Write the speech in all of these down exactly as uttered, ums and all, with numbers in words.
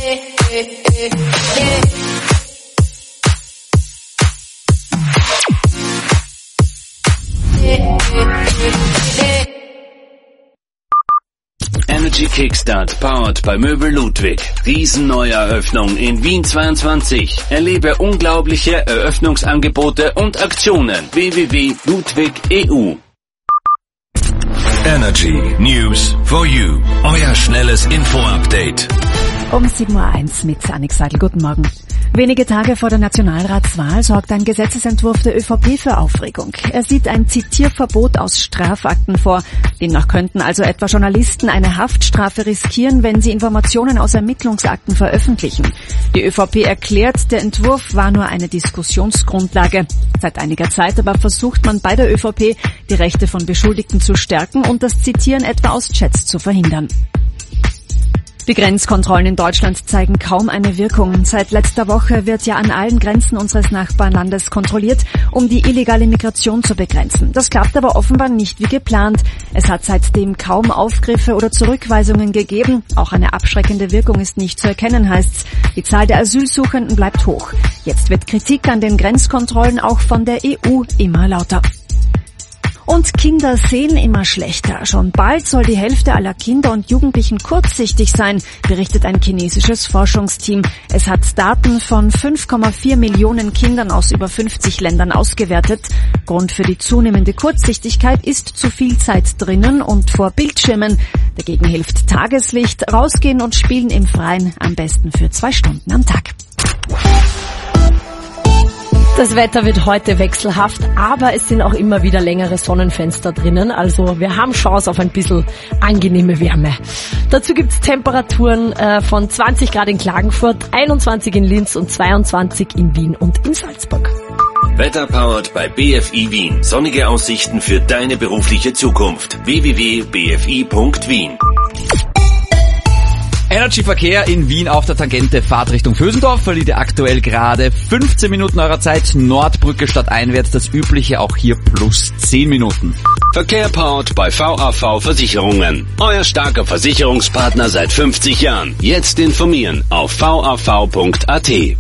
Energy Kickstart powered bei Möbel Ludwig. Riesenneueröffnung in Wien zweiundzwanzig. Erlebe unglaubliche Eröffnungsangebote und Aktionen. w w w punkt ludwig punkt e u. Energy News for You. Euer schnelles Info-Update. Um sieben Uhr eins mit Annik Seidel. Guten Morgen. Wenige Tage vor der Nationalratswahl sorgt ein Gesetzesentwurf der ÖVP für Aufregung. Er sieht ein Zitierverbot aus Strafakten vor. Demnach könnten also etwa Journalisten eine Haftstrafe riskieren, wenn sie Informationen aus Ermittlungsakten veröffentlichen. Die ÖVP erklärt, der Entwurf war nur eine Diskussionsgrundlage. Seit einiger Zeit aber versucht man bei der ÖVP, die Rechte von Beschuldigten zu stärken und das Zitieren etwa aus Chats zu verhindern. Die Grenzkontrollen in Deutschland zeigen kaum eine Wirkung. Seit letzter Woche wird ja an allen Grenzen unseres Nachbarlandes kontrolliert, um die illegale Migration zu begrenzen. Das klappt aber offenbar nicht wie geplant. Es hat seitdem kaum Aufgriffe oder Zurückweisungen gegeben. Auch eine abschreckende Wirkung ist nicht zu erkennen, heißt's. Die Zahl der Asylsuchenden bleibt hoch. Jetzt wird Kritik an den Grenzkontrollen auch von der E U immer lauter. Und Kinder sehen immer schlechter. Schon bald soll die Hälfte aller Kinder und Jugendlichen kurzsichtig sein, berichtet ein chinesisches Forschungsteam. Es hat Daten von fünf Komma vier Millionen Kindern aus über fünfzig Ländern ausgewertet. Grund für die zunehmende Kurzsichtigkeit ist zu viel Zeit drinnen und vor Bildschirmen. Dagegen hilft Tageslicht, rausgehen und spielen im Freien, am besten für zwei Stunden am Tag. Das Wetter wird heute wechselhaft, aber es sind auch immer wieder längere Sonnenfenster drinnen, also wir haben Chance auf ein bisschen angenehme Wärme. Dazu gibt's Temperaturen äh, von zwanzig Grad in Klagenfurt, einundzwanzig in Linz und zweiundzwanzig in Wien und in Salzburg. Wetter powered bei B F I Wien. Sonnige Aussichten für deine berufliche Zukunft. w w w punkt b f i punkt wien. Energy-Verkehr in Wien auf der Tangente Fahrtrichtung Vösendorf verliert ihr aktuell gerade fünfzehn Minuten eurer Zeit. Nordbrücke statt einwärts, das übliche auch hier plus zehn Minuten. Verkehr powered bei V A V Versicherungen. Euer starker Versicherungspartner seit fünfzig Jahren. Jetzt informieren auf v a v punkt a t.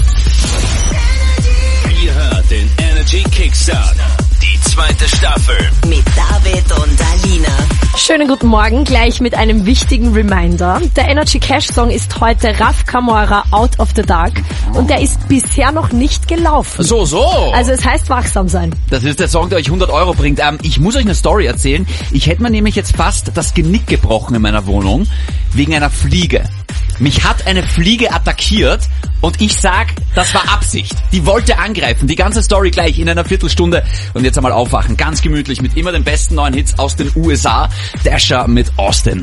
Ihr hört den Energy Kickstart. Die zweite Staffel. Mit David und Alina. Schönen guten Morgen, gleich mit einem wichtigen Reminder. Der Energy Cash Song ist heute Raf Camora Out of the Dark und der ist bisher noch nicht gelaufen. So, so. Also es heißt wachsam sein. Das ist der Song, der euch hundert Euro bringt. Ähm, ich muss euch eine Story erzählen. Ich hätte mir nämlich jetzt fast das Genick gebrochen in meiner Wohnung wegen einer Fliege. Mich hat eine Fliege attackiert und ich sag, das war Absicht. Die wollte angreifen. Die ganze Story gleich in einer Viertelstunde. Und jetzt einmal aufwachen. Ganz gemütlich mit immer den besten neuen Hits aus den U S A. Dasher mit Austin.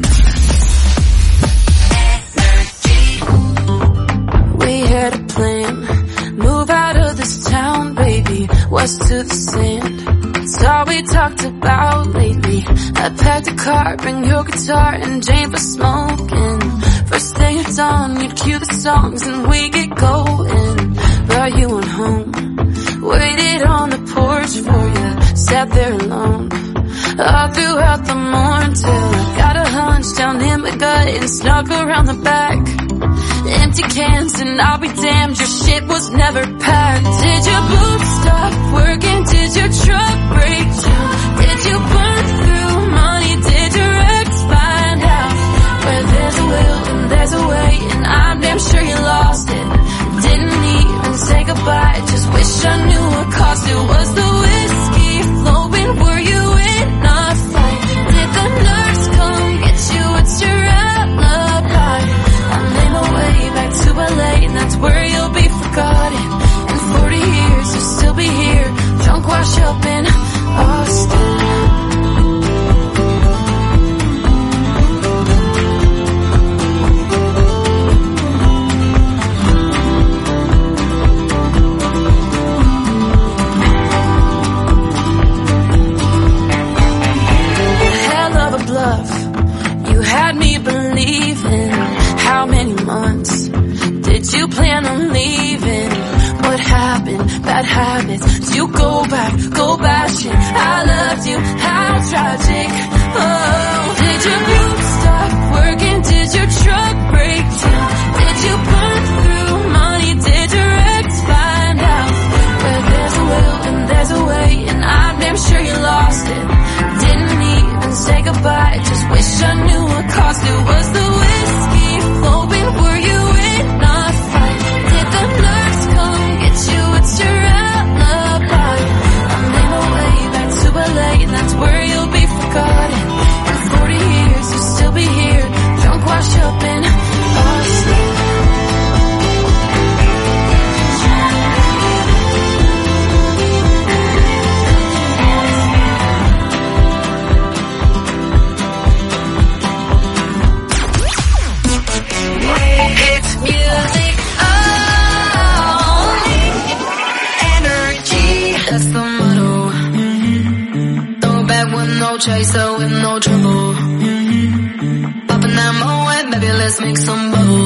We had a plan. Move out of this town, baby. West to the sand. It's all we talked about lately. I packed a car, bring your guitar and Jane for smoking. First thing at dawn, you'd cue the songs and we get going. But you went home, waited on the porch for you, sat there alone. All throughout the morning till I got a hunch down in my gut and snuck around the back. Empty cans and I'll be damned, your shit was never packed. Did your boots stop working? Did your truck break down? Did you burn through money? Did your ex find out? Where there's a will and there's a way, and I'm damn sure you lost it. Didn't even say goodbye, just wish I knew what cost it. Was the whiskey flowing? Were you in a fight? Did the nurse come get you? What's your alibi? I made my way back to L A, and that's where you'll be forgotten. In forty years you'll still be here, drunk wash up in Austin. How many months did you plan on leaving? What happened? Bad habits. Do you go back, go bashing? I loved you, how tragic. Oh, did your roof stop working? Did your truck break down? Did you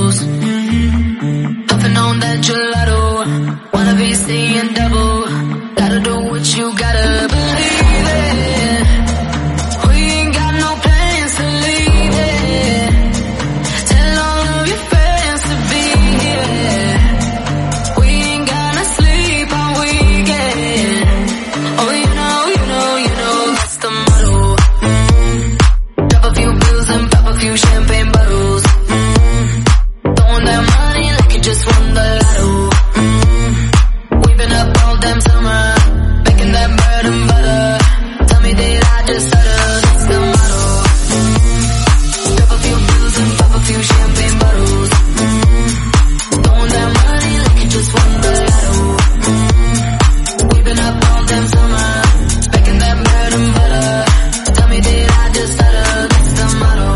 bubbles. Puffing on that gelato. Wanna be seeing double. Gotta do what you gotta believe it. We ain't got no plans to leave it. Tell all of your friends to be here. We ain't gonna sleep all weekend. Oh, you know, you know, you know that's the motto. Mm. Drop a few pills and pop a few champagne bottles. Mm. Throwing that money like you just won the lotto. Mm. We've been up all damn summer, making that bread and butter. Tell me did I just stutter? That's the motto. Mm. Drop a few pills and pop a few champagne bottles. Mm. Throwing that money like you just won the lotto. Mm. We've been up all damn summer, making that bread and butter. Tell me did I just stutter? That's the motto.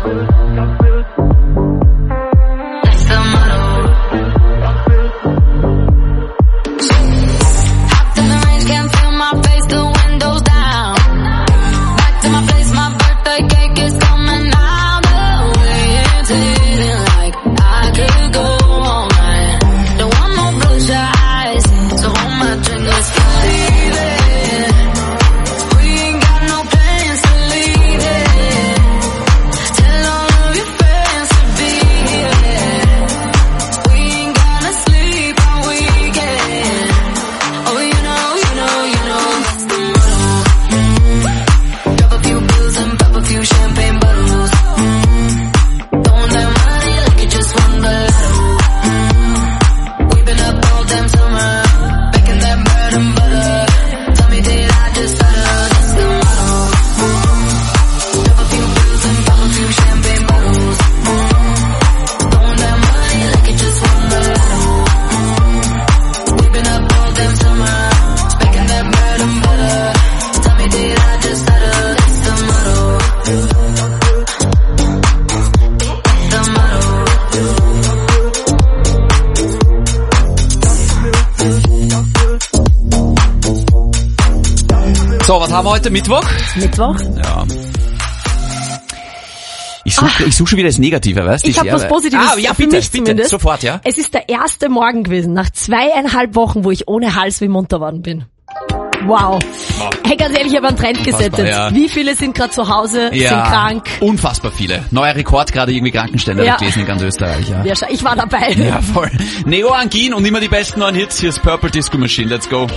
That's the motto. Hopped in the range, can't feel my face, the windows down. Back to my place, my birthday cake is coming out. The way it's hitting like I could go all night. Don't want no bloodshot eyes, so hold my drink, let's believe it. We ain't got no plans to leave it. Tell all of your friends to be here. We ain't gonna sleep all weekend. Oh, you know, you know, you know that's the motto. Mm. Drop a few pills and pop a few champagne bottles. Mm. Throwing that money like you just won the lotto. Mm. We've been up all damn summer, making that bread and butter. Tell me did I just stutter? That's the motto. Mm. Drop a few pills and pop a few champagne bottles. Mm. Throwing that money like you just won the lotto. Mm. We've been up all damn summer, making that bread and butter. Tell me did I just stutter? That's the motto. That's the motto. So, was haben wir heute? Mittwoch? Mittwoch. Ja. Ich suche ich such schon wieder das Negative, weißt du? Ich habe was Positives. Ah, ja, für bitte, mich bitte, zumindest. sofort, ja. Es ist der erste Morgen gewesen, nach zweieinhalb Wochen, wo ich ohne Hals wie munter worden bin. Wow. Wow. Hey, ganz ehrlich, ich habe einen Trend gesetzt. ja. Wie viele sind gerade zu Hause, Ja, sind krank? unfassbar viele. Neuer Rekord, gerade irgendwie Krankenstände Ja. gelesen in ganz Österreich, ja. Ja, schau, ich war dabei. Ja, voll. Neo Angin und immer die besten neuen Hits. Hier ist Purple Disco Machine, let's go.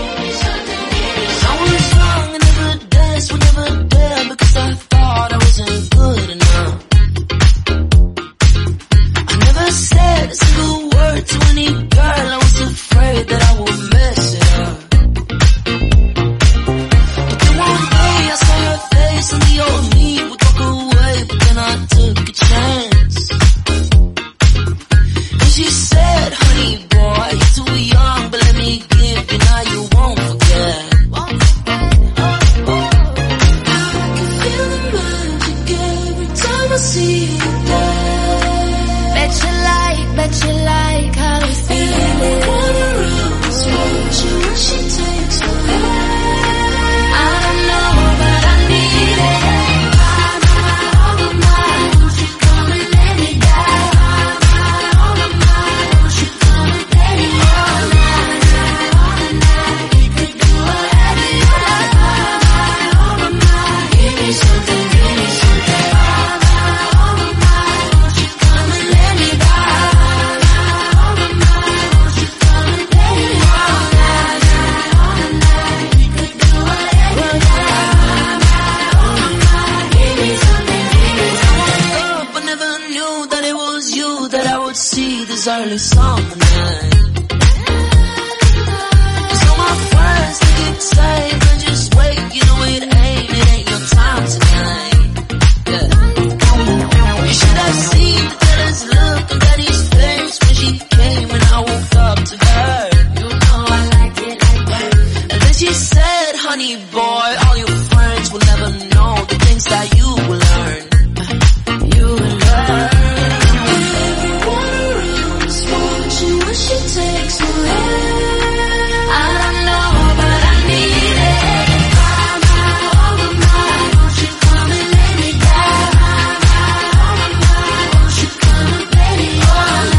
All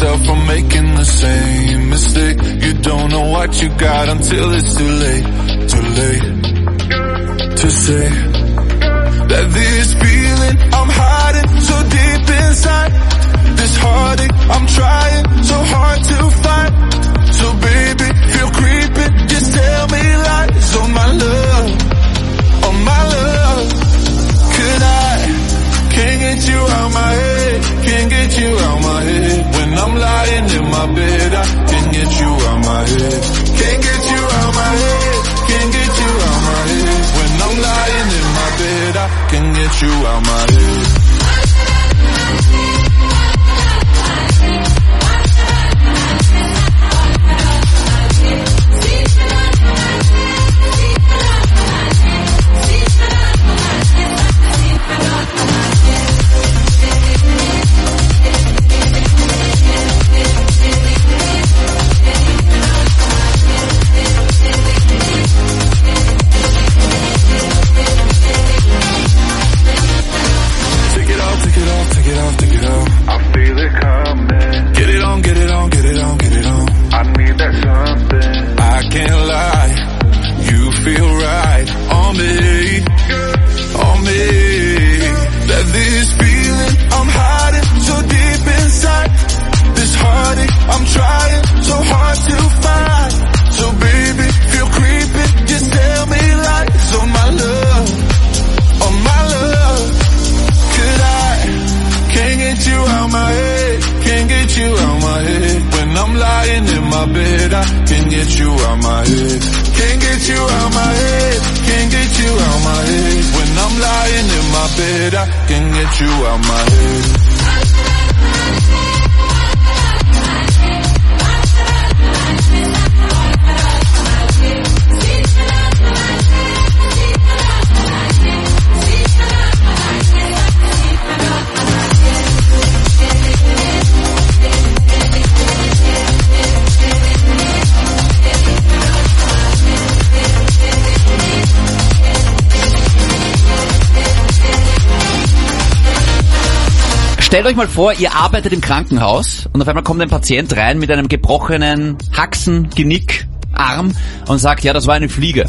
yourself from making the same mistake. You don't know what you got until it's too late, too late to say that this feeling I'm hiding so deep inside, this heartache I'm trying so hard to find. So baby, feel creeping, just tell me lies, oh my love, oh my love. Could I, can't get you out my head, can't get you out my head. When I'm lying in my bed, I can't get you out my head. Can't get you out my head, can't get you out my head. When I'm lying in my bed, I can't get you out my head. Stellt euch mal vor, ihr arbeitet im Krankenhaus und auf einmal kommt ein Patient rein mit einem gebrochenen Haxen, Genick, Arm und sagt, ja, das war eine Fliege.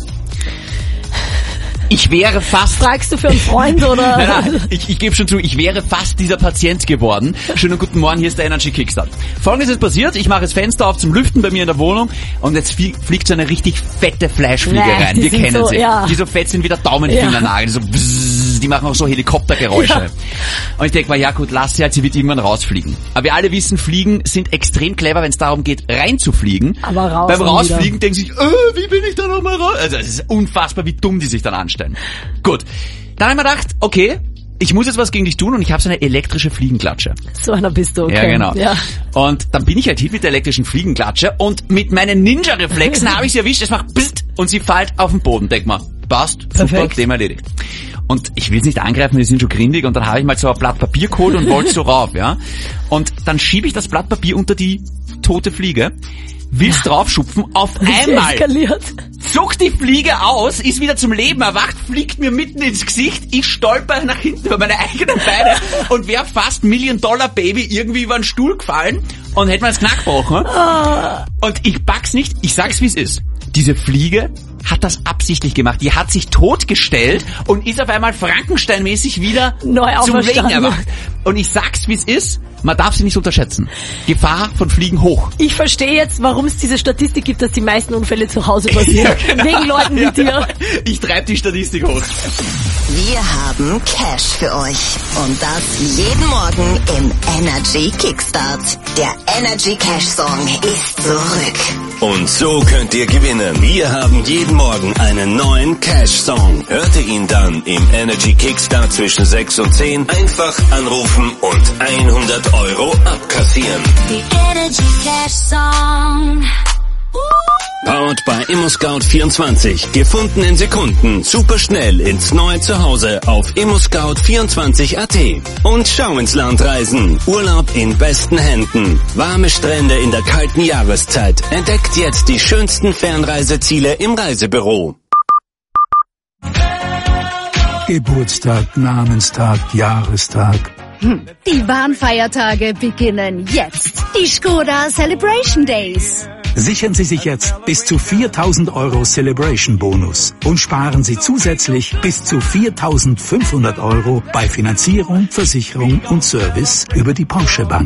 Ich wäre fast... Fragst du für einen Freund oder... nein, nein, ich, ich gebe schon zu, ich wäre fast dieser Patient geworden. Schönen guten Morgen, hier ist der Energy Kickstart. Folgendes ist passiert, ich mache das Fenster auf zum Lüften bei mir in der Wohnung und jetzt fliegt so eine richtig fette Fleischfliege nee, rein. Wir kennen so, sie. Ja. Die so fett sind wie der Daumenfingernagel, die so bzzz, die machen auch so Helikoptergeräusche. Ja. Und ich denke mal, ja gut, lass sie halt, sie wird irgendwann rausfliegen. Aber wir alle wissen, Fliegen sind extrem clever, wenn es darum geht, reinzufliegen. Aber raus Beim Rausfliegen denken sie sich, äh, wie bin ich da nochmal raus? Also es ist unfassbar, wie dumm die sich dann anstellen. Gut, dann habe ich mir gedacht, okay, ich muss jetzt was gegen dich tun und ich habe so eine elektrische Fliegenklatsche. So einer bist du, okay. Ja, genau. Ja. Und dann bin ich halt hin mit der elektrischen Fliegenklatsche und mit meinen Ninja-Reflexen habe ich sie erwischt, es macht pst und sie fällt auf den Boden. Denk mal, passt, perfekt. Super, Thema erledigt. Und ich will es nicht angreifen, die sind schon grindig und dann habe ich mal so ein Blatt Papier geholt und wollte so rauf, ja. Und dann schiebe ich das Blatt Papier unter die tote Fliege, will's ja. draufschupfen, auf einmal zuckt die Fliege aus, ist wieder zum Leben erwacht, fliegt mir mitten ins Gesicht, ich stolper nach hinten über meine eigenen Beine und wäre fast Million-Dollar-Baby irgendwie über den Stuhl gefallen und hätte mir das Knack gebrochen. Oh. Und ich pack's nicht, ich sag's wie es ist. Diese Fliege hat das absichtlich gemacht. Die hat sich totgestellt und ist auf einmal Frankenstein-mäßig wieder Neu zum Leben erwacht. Und ich sag's, wie es ist, man darf sie nicht unterschätzen. Gefahr von Fliegen hoch. Ich verstehe jetzt, warum es diese Statistik gibt, dass die meisten Unfälle zu Hause passieren. Ja, genau. Wegen Leuten wie dir. Ich treibe die Statistik hoch. Wir haben Cash für euch. Und das jeden Morgen im Energy Kickstart. Der Energy Cash Song ist zurück. Und so könnt ihr gewinnen. Wir haben jeden Morgen einen neuen Cash-Song. Hört ihr ihn dann im Energy Kickstart zwischen sechs und zehn. Einfach anrufen und hundert Euro abkassieren. The Energy Cash Song. Powered by ImmoScout vierundzwanzig. Gefunden in Sekunden. Super schnell ins neue Zuhause auf immoscout vierundzwanzig punkt at. Und schau ins Land reisen. Urlaub in besten Händen. Warme Strände in der kalten Jahreszeit. Entdeckt jetzt die schönsten Fernreiseziele im Reisebüro. Geburtstag, Namenstag, Jahrestag. Hm. Die Warnfeiertage beginnen jetzt. Die Skoda Celebration Days. Sichern Sie sich jetzt bis zu viertausend Euro Celebration Bonus und sparen Sie zusätzlich bis zu viertausendfünfhundert Euro bei Finanzierung, Versicherung und Service über die Porsche Bank.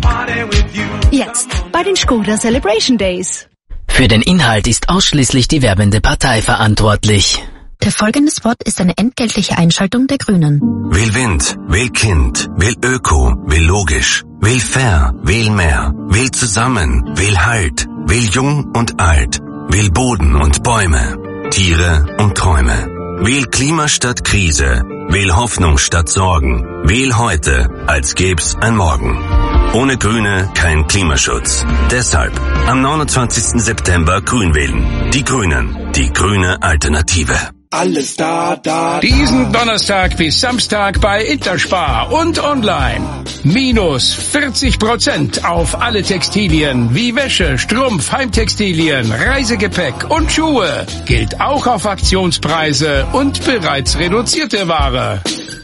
Jetzt bei den Skoda Celebration Days. Für den Inhalt ist ausschließlich die werbende Partei verantwortlich. Der folgende Spot ist eine entgeltliche Einschaltung der Grünen. Wähl Wind, wähl Kind, wähl Öko, wähl logisch, wähl fair, wähl mehr, wähl zusammen, wähl Halt, wähl jung und alt, wähl Boden und Bäume, Tiere und Träume. Wähl Klima statt Krise, wähl Hoffnung statt Sorgen, wähl heute, als gäb's ein Morgen. Ohne Grüne kein Klimaschutz. Deshalb am neunundzwanzigsten September Grün wählen. Die Grünen, die grüne Alternative. Alles da, da, da. Diesen Donnerstag bis Samstag bei Interspar und online. Minus vierzig Prozent auf alle Textilien wie Wäsche, Strumpf, Heimtextilien, Reisegepäck und Schuhe. Gilt auch auf Aktionspreise und bereits reduzierte Ware.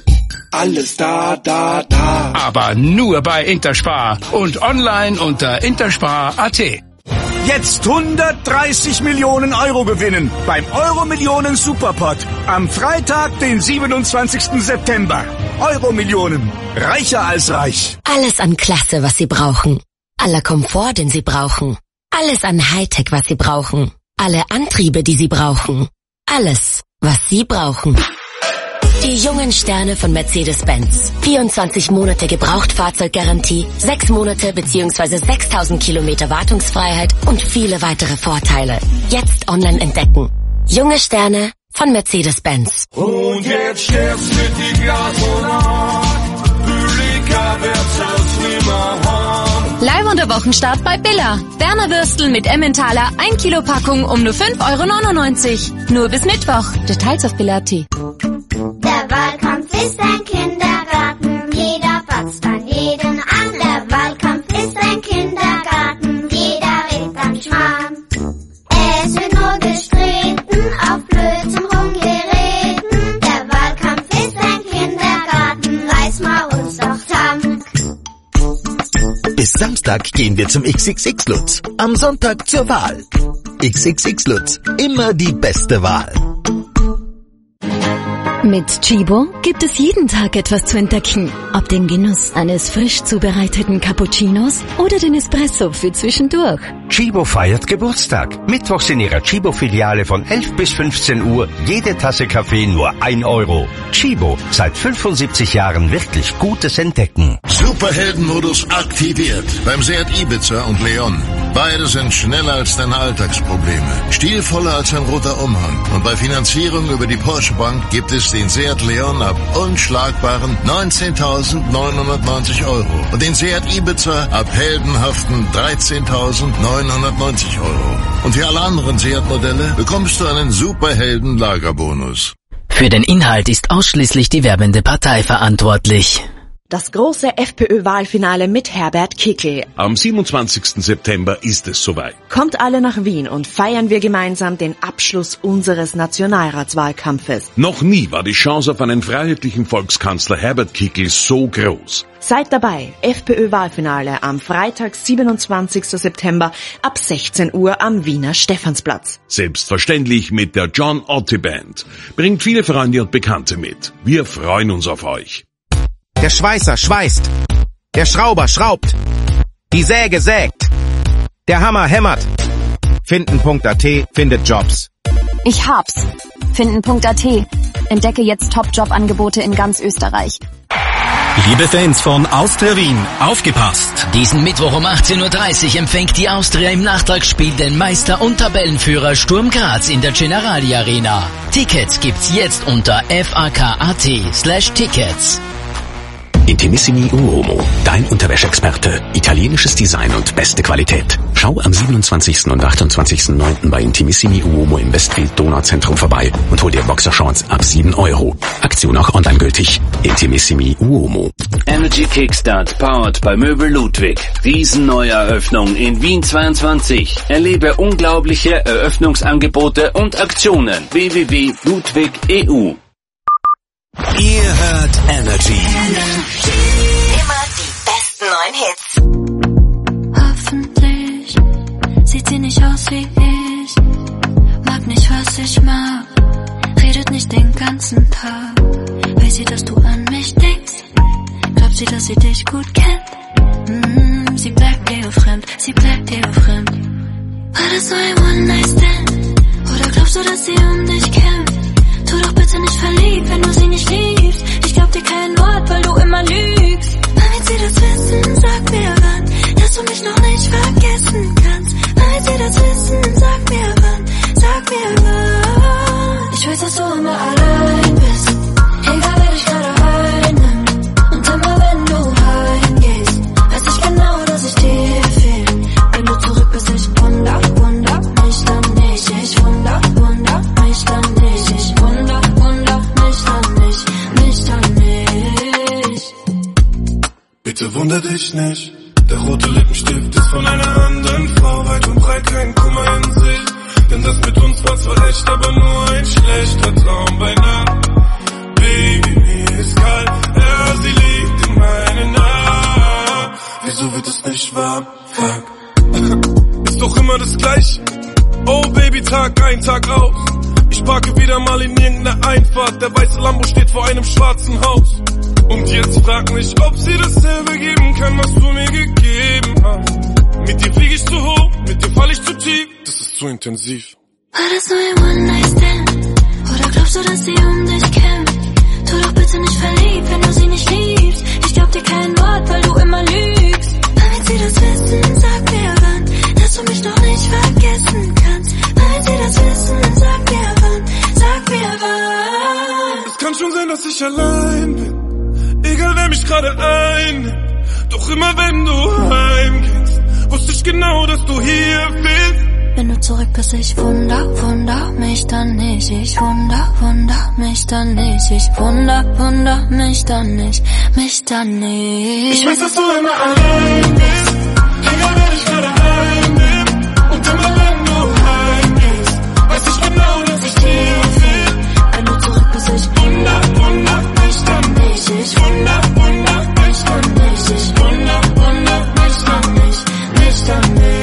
Alles da, da, da. Aber nur bei Interspar und online unter interspar punkt at. Jetzt hundertdreißig Millionen Euro gewinnen beim Euro-Millionen Superpot. Am Freitag, den siebenundzwanzigsten September. Euro-Millionen. Reicher als reich. Alles an Klasse, was Sie brauchen. Aller Komfort, den Sie brauchen. Alles an Hightech, was Sie brauchen. Alle Antriebe, die Sie brauchen. Alles, was Sie brauchen. Die jungen Sterne von Mercedes-Benz. vierundzwanzig Monate Gebrauchtfahrzeuggarantie, sechs Monate bzw. sechstausend Kilometer Wartungsfreiheit und viele weitere Vorteile. Jetzt online entdecken. Junge Sterne von Mercedes-Benz. Und jetzt steht's mit die Glasmonat. Pülika wird's aus Nimmerhorn. Live und der Wochenstart bei Billa. Berner Würstel mit Emmentaler, ein Kilo Packung um nur fünf Euro neunundneunzig. Nur bis Mittwoch. Details auf Billa punkt at. Der Wahlkampf ist ein Kindergarten, jeder patzt an jeden an. Der Wahlkampf ist ein Kindergarten, jeder redet am Schmarrn. Es wird nur gestritten, auf Blödsinn rumgereden. Der Wahlkampf ist ein Kindergarten, reiß mal uns doch Tank. Bis Samstag gehen wir zum X X X-Lutz, am Sonntag zur Wahl. X X X-Lutz, immer die beste Wahl. Mit Chibo gibt es jeden Tag etwas zu entdecken. Ob den Genuss eines frisch zubereiteten Cappuccinos oder den Espresso für zwischendurch. Chibo feiert Geburtstag. Mittwochs in ihrer Chibo-Filiale von elf bis fünfzehn Uhr. Jede Tasse Kaffee nur ein Euro. Chibo, seit fünfundsiebzig Jahren wirklich gutes Entdecken. Superheldenmodus aktiviert beim Seat Ibiza und Leon. Beide sind schneller als deine Alltagsprobleme, stilvoller als ein roter Umhang. Und bei Finanzierung über die Porsche Bank gibt es den Seat Leon ab unschlagbaren neunzehntausendneunhundertneunzig Euro und den Seat Ibiza ab heldenhaften dreizehntausendneunhundertneunzig Euro. Und für alle anderen Seat-Modelle bekommst du einen Superhelden-Lagerbonus. Für den Inhalt ist ausschließlich die werbende Partei verantwortlich. Das große FPÖ-Wahlfinale mit Herbert Kickl. Am siebenundzwanzigsten September ist es soweit. Kommt alle nach Wien und feiern wir gemeinsam den Abschluss unseres Nationalratswahlkampfes. Noch nie war die Chance auf einen freiheitlichen Volkskanzler Herbert Kickl so groß. Seid dabei, FPÖ-Wahlfinale am Freitag, siebenundzwanzigsten September ab sechzehn Uhr am Wiener Stephansplatz. Selbstverständlich mit der John Otti Band. Bringt viele Freunde und Bekannte mit. Wir freuen uns auf euch. Der Schweißer schweißt. Der Schrauber schraubt. Die Säge sägt. Der Hammer hämmert. Finden Punkt at findet Jobs. Ich hab's. Finden Punkt at. Entdecke jetzt Top-Job-Angebote in ganz Österreich. Liebe Fans von Austria Wien, aufgepasst! Diesen Mittwoch um achtzehn Uhr dreißig empfängt die Austria im Nachtragsspiel den Meister und Tabellenführer Sturm Graz in der Generali Arena. Tickets gibt's jetzt unter fak.at slash tickets. Intimissimi Uomo, dein Unterwäscheexperte. Italienisches Design und beste Qualität. Schau am siebenundzwanzigsten und achtundzwanzigsten neunten bei Intimissimi Uomo im Westfield Donauzentrum vorbei und hol dir Boxershorts ab sieben Euro. Aktion auch online gültig. Intimissimi Uomo. Energy Kickstart powered bei Möbel Ludwig. Riesenneueröffnung in Wien zweiundzwanzig. Erlebe unglaubliche Eröffnungsangebote und Aktionen. w w w punkt ludwig punkt e u. Ihr hört Energy. Immer neuen Hits. Hoffentlich sieht sie nicht aus wie ich, mag nicht, was ich mag, redet nicht den ganzen Tag. Weiß sie, dass du an mich denkst? Glaubt sie, dass sie dich gut kennt? Mm, sie bleibt dir fremd, sie bleibt dir fremd. War das so ein One-Night-Stand? Oder glaubst du, dass sie um dich kämpft? Tu doch bitte nicht verliebt, wenn du sie nicht liebst. Ich glaub dir kein Wort, weil du immer lügst. Wann wird sie das wissen? Sag mir wann, dass du mich noch nicht vergessen kannst. Wann wird sie das wissen? Sag mir wann, sag mir wann. Ich weiß, dass du immer allein bist, egal wer dich gerade einnimmt. Und immer wenn du heimgehst, weiß ich genau, dass ich dir fehl. Wenn du zurück bist, ich wunder, wunder mich dann nicht. Ich wunder, wunder mich dann nicht. Ich wunder, wunder mich dann nicht, mich dann nicht. Bitte wunder dich nicht, der rote Lippenstift ist von einer anderen Frau. Weit und breit kein Kummer in sich, denn das mit uns war zwar echt, aber nur ein schlechter Traum bei Nacht. Baby, mir ist kalt, ja, sie liegt in meinen Armen. Wieso wird es nicht warm? Fuck. Ist doch immer das Gleiche. Oh Baby, Tag ein, Tag aus. Ich parke wieder mal in irgendeiner Einfahrt. Der weiße Lambo steht vor einem schwarzen Haus. Und jetzt frag mich, ob sie dasselbe geben kann, was du mir gegeben hast. Mit dir flieg ich zu hoch, mit dir fall ich zu tief. Das ist zu intensiv. War das nur ein One-Night-Stand? Oder glaubst du, dass sie um dich kämpft? Tu doch bitte nicht verliebt, wenn du sie nicht liebst. Ich glaub dir kein Wort, weil du immer lügst. Wann wird sie das wissen? Sag mir wann, dass du mich noch nicht vergessen kannst. Wann wird sie das wissen? Sag mir wann, sag mir wann. Es kann schon sein, dass ich allein bin, egal wer mich gerade einnimmt. Doch immer wenn du heimgehst, wusste ich genau, dass du hier bist. Wenn du zurück bist, ich wunder, wunder mich dann nicht. Ich wunder, wunder mich dann nicht. Ich wunder, wunder mich dann nicht, mich dann nicht. Ich weiß, dass du immer allein bist, egal wer dich gerade einnimmt. Und immer wenn du heimgehst, weiß ich genau, dass ich hier bin. Wenn du zurück bist, ich wunder, wunder mich dann nicht. Ich wunder, wunder mich dann nicht. Ich wunder, wunder mich dann nicht, mich dann nicht.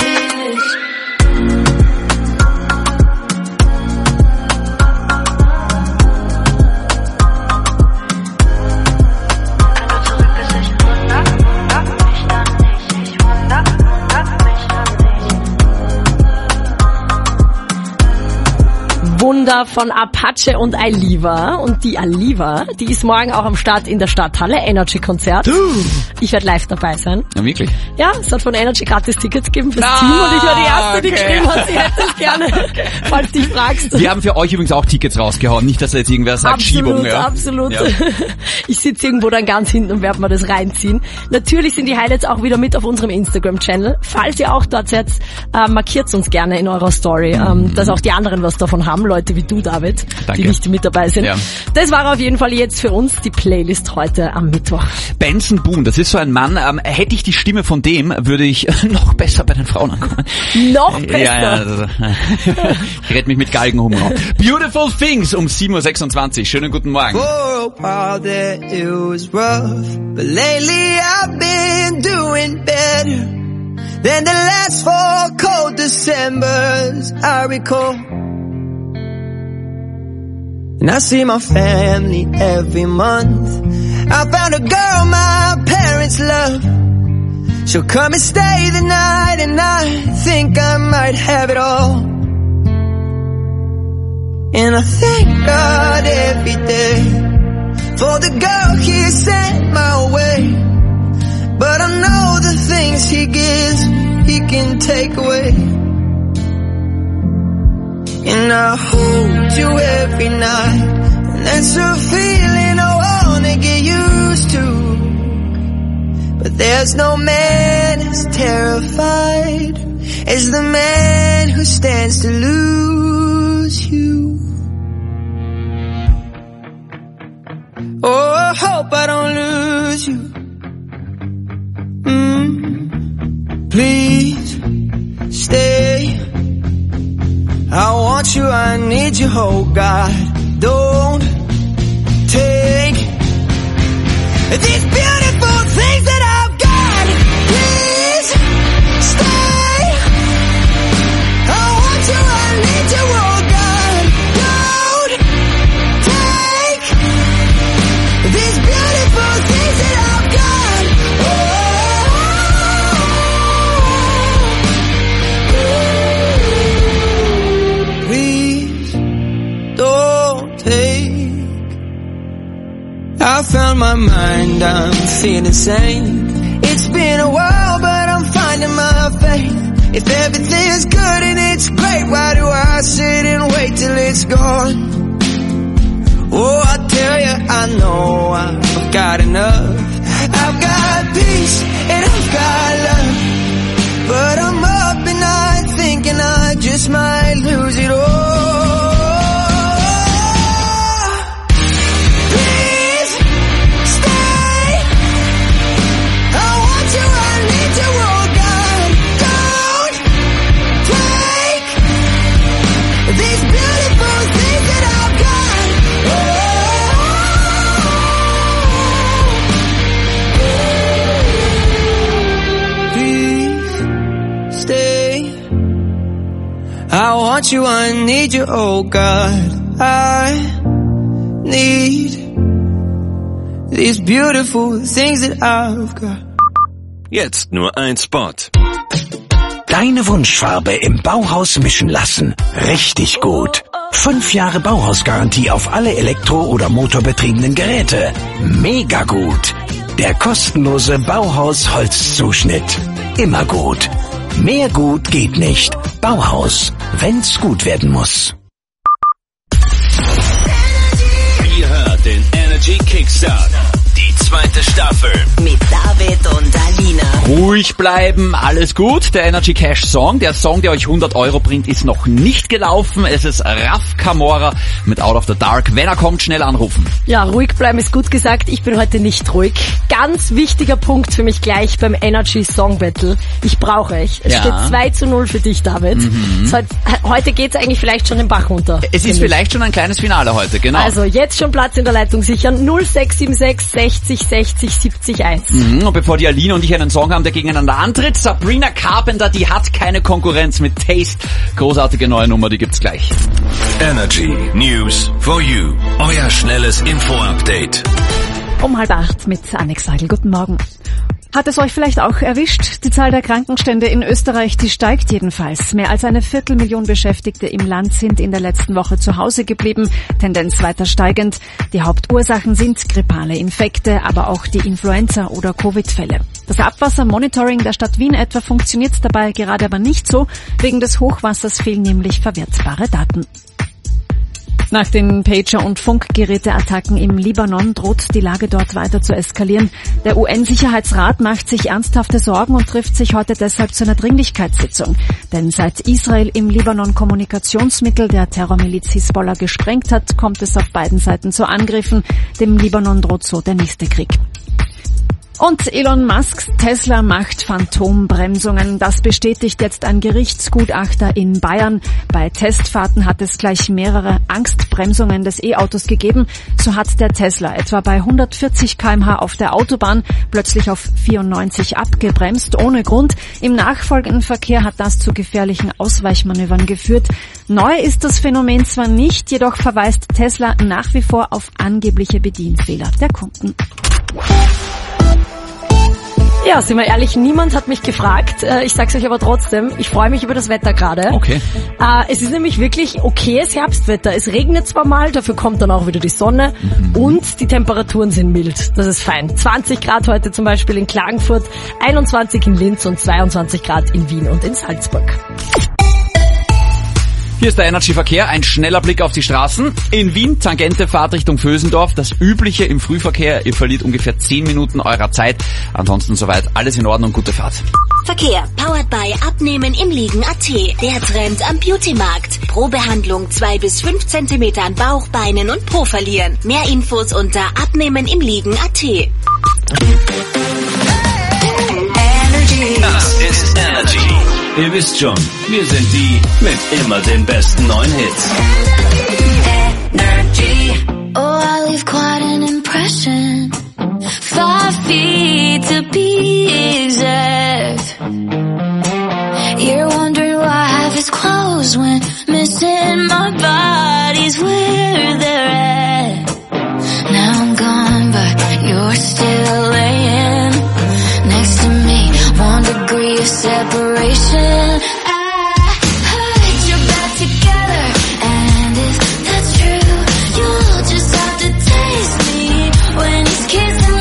Wunder von Apache und Aliva. Und die Aliva, die ist morgen auch am Start in der Stadthalle, Energy-Konzert. Ich werde live dabei sein. Ja, wirklich? Ja, es hat von Energy gratis Tickets gegeben fürs ah, Team und ich war die Erste, die okay. geschrieben hat, sie hätte es gerne, falls du dich fragst. Wir haben für euch übrigens auch Tickets rausgehauen, nicht, dass jetzt irgendwer sagt absolut, Schiebung. Ja. Absolut, ja. Ich sitze irgendwo dann ganz hinten und werde mir das reinziehen. Natürlich sind die Highlights auch wieder mit auf unserem Instagram-Channel. Falls ihr auch dort seid, äh, markiert uns gerne in eurer Story, ähm, dass auch die anderen was davon haben, Leute wie du, David, Danke. die nicht mit dabei sind. Ja. Das war auf jeden Fall jetzt für uns die Playlist heute am Mittwoch. Benson Boone, das ist so ein Mann, ähm, hätte ich die Stimme von dem, würde ich noch besser bei den Frauen ankommen. Noch besser? Ja, ja, also, ich rede mich mit Galgenhumor. Beautiful Things um sieben Uhr sechsundzwanzig. Schönen guten Morgen. For a while there it was rough, but lately I've been doing better than the last four cold Decembers I recall. And I see my family every month. I found a girl my parents love. She'll come and stay the night, and I think I might have it all. And I thank God every day for the girl He sent my way. But I know the things He gives He can take away. And I hold you every night, and that's a feeling I wanna get used to. But there's no man as terrified as the man who stands to lose you. Oh, I hope I don't lose you. Mm, please stay. I want you, I need you, oh God. Don't take these beautiful things that I've got mind, I'm feeling sane. It's been a while, but I'm finding my faith. If everything's good and it's great, why do I sit and wait till it's gone? Oh, I tell you, I know I've got enough. I've got peace and I've got love, but I'm up at night thinking I just might lose it all. Please stay. I want you, I need you, oh God. Don't take these beautiful things that I've got. Please stay. I want you, I need you, oh God. I need these beautiful things that I've got. Jetzt nur ein Spot. Deine Wunschfarbe im Bauhaus mischen lassen. Richtig gut. Fünf Jahre Bauhausgarantie auf alle elektro- oder motorbetriebenen Geräte. Mega gut. Der kostenlose Bauhaus-Holzzuschnitt. Immer gut. Mehr gut geht nicht. Bauhaus. Wenn's gut werden muss. Ihr hört den Energy Kickstart. Die zweite Staffel. Mit David und Alina. Ruhig bleiben, alles gut. Der Energy Cash Song, der Song, der euch hundert Euro bringt, ist noch nicht gelaufen. Es ist Raf Camora mit Out of the Dark. Wenn er kommt, schnell anrufen. Ja, ruhig bleiben ist gut gesagt. Ich bin heute nicht ruhig. Ganz wichtiger Punkt für mich gleich beim Energy Song Battle. Ich brauche euch. Es Ja. steht zwei zu null für dich, David. Mhm. So, heute geht's eigentlich vielleicht schon den Bach runter. Es ist vielleicht schon ein kleines Finale heute, genau. Also jetzt schon Platz in der Leitung sichern. null sechs sieben sechs sechzig sechzig siebzig eins. Mhm, und bevor die Aline und ich einen Song haben, der gegeneinander antritt, Sabrina Carpenter, die hat keine Konkurrenz mit Taste. Großartige neue Nummer, die gibt's gleich. Energy News for You. Euer schnelles Info-Update. Um halb acht mit Annik Seidel. Guten Morgen. Hat es euch vielleicht auch erwischt? Die Zahl der Krankenstände in Österreich, die steigt jedenfalls. Mehr als eine Viertelmillion Beschäftigte im Land sind in der letzten Woche zu Hause geblieben, Tendenz weiter steigend. Die Hauptursachen sind grippale Infekte, aber auch die Influenza- oder Covid-Fälle. Das Abwassermonitoring der Stadt Wien etwa funktioniert dabei gerade aber nicht so. Wegen des Hochwassers fehlen nämlich verwertbare Daten. Nach den Pager- und Funkgeräteattacken im Libanon droht die Lage dort weiter zu eskalieren. Der U N-Sicherheitsrat macht sich ernsthafte Sorgen und trifft sich heute deshalb zu einer Dringlichkeitssitzung. Denn seit Israel im Libanon Kommunikationsmittel der Terrormiliz Hisbollah gesprengt hat, kommt es auf beiden Seiten zu Angriffen. Dem Libanon droht so der nächste Krieg. Und Elon Musks Tesla macht Phantombremsungen. Das bestätigt jetzt ein Gerichtsgutachter in Bayern. Bei Testfahrten hat es gleich mehrere Angstbremsungen des E-Autos gegeben. So hat der Tesla etwa bei hundertvierzig Kilometer pro Stunde auf der Autobahn plötzlich auf vierundneunzig abgebremst, ohne Grund. Im nachfolgenden Verkehr hat das zu gefährlichen Ausweichmanövern geführt. Neu ist das Phänomen zwar nicht, jedoch verweist Tesla nach wie vor auf angebliche Bedienfehler der Kunden. Ja, sind wir ehrlich, niemand hat mich gefragt. Ich sag's euch aber trotzdem, ich freue mich über das Wetter gerade. Okay. Es ist nämlich wirklich okayes Herbstwetter. Es regnet zwar mal, dafür kommt dann auch wieder die Sonne Mhm. und die Temperaturen sind mild. Das ist fein. zwanzig Grad heute zum Beispiel in Klagenfurt, einundzwanzig in Linz und zweiundzwanzig Grad in Wien und in Salzburg. Hier ist der Energy-Verkehr, ein schneller Blick auf die Straßen. In Wien, Tangente, Fahrt Richtung Vösendorf. Das Übliche im Frühverkehr, ihr verliert ungefähr zehn Minuten eurer Zeit. Ansonsten soweit alles in Ordnung, gute Fahrt. Verkehr, powered by Abnehmen im Liegen Punkt at. Der Trend am Beauty-Markt. Pro Behandlung zwei bis fünf Zentimeter an Bauch, Beinen und Po verlieren. Mehr Infos unter Abnehmen im Liegen Punkt at. Das ist Energy. Ihr wisst schon, wir sind die mit immer den besten neuen Hits. Energy. Oh, I leave quite an impression. Five feet to be exact. You're wondering why half is closed when missing my body's where they're at. Now I'm gone, but you're still laying next to me. One degree of separation. I heard you're back together, and if that's true, you'll just have to taste me when he's kissing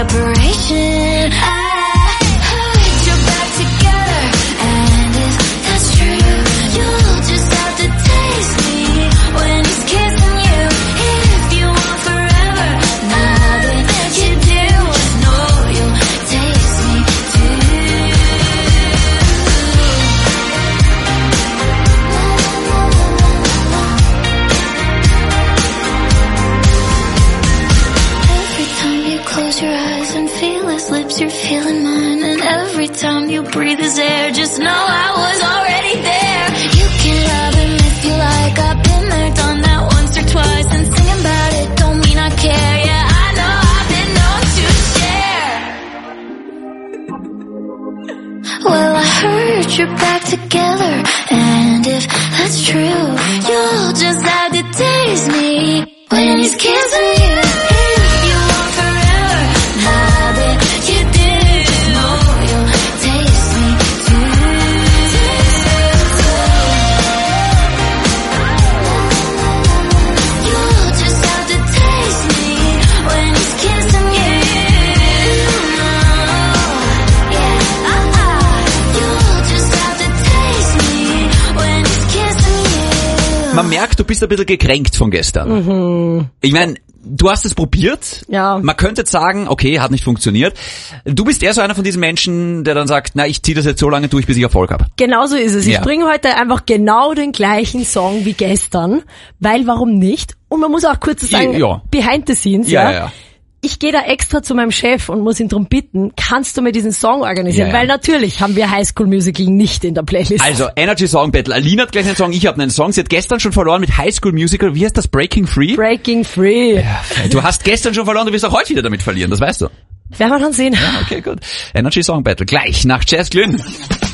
separation. I put you back together, and if that's true, you'll just have to taste me when he's kissing you. If you want forever, nothing that you do, just know you'll taste me too. Every time you close your eyes and feel his lips, you're feeling mine. And every time you breathe his air, just know I was already there. You can love him if you like. I've been there, done that once or twice. And singing about it don't mean I care. Yeah, I know I've been known to share. Well, I heard you're back together, and if that's true, you'll just have to taste me when he's kissing you. If you want forever, nothing you do, just know you'll taste me too. You'll just have to taste me when he's kissing you. Yeah, uh-uh. You'll just have to taste me when he's kissing you. Man merkt, du bist ein bisschen gekränkt von gestern. Mhm. Ich meine, du hast es probiert. Ja. Man könnte jetzt sagen, okay, hat nicht funktioniert. Du bist eher so einer von diesen Menschen, der dann sagt, na, ich ziehe das jetzt so lange durch, bis ich Erfolg habe. Genau so ist es. Ich Ja. bringe heute einfach genau den gleichen Song wie gestern, weil warum nicht? Und man muss auch kurz sagen, Ja. behind the scenes, Ja, ja. ja, ja. Ich gehe da extra zu meinem Chef und muss ihn drum bitten, kannst du mir diesen Song organisieren? Ja, ja. Weil natürlich haben wir High School Musical nicht in der Playlist. Also, Energy Song Battle. Alina hat gleich einen Song, ich habe einen Song. Sie hat gestern schon verloren mit High School Musical. Wie heißt das? Breaking Free? Breaking Free. Du hast gestern schon verloren, du wirst auch heute wieder damit verlieren, das weißt du. Werden wir dann sehen. Ja, okay, gut. Energy Song Battle. Gleich nach Jazz Glynn.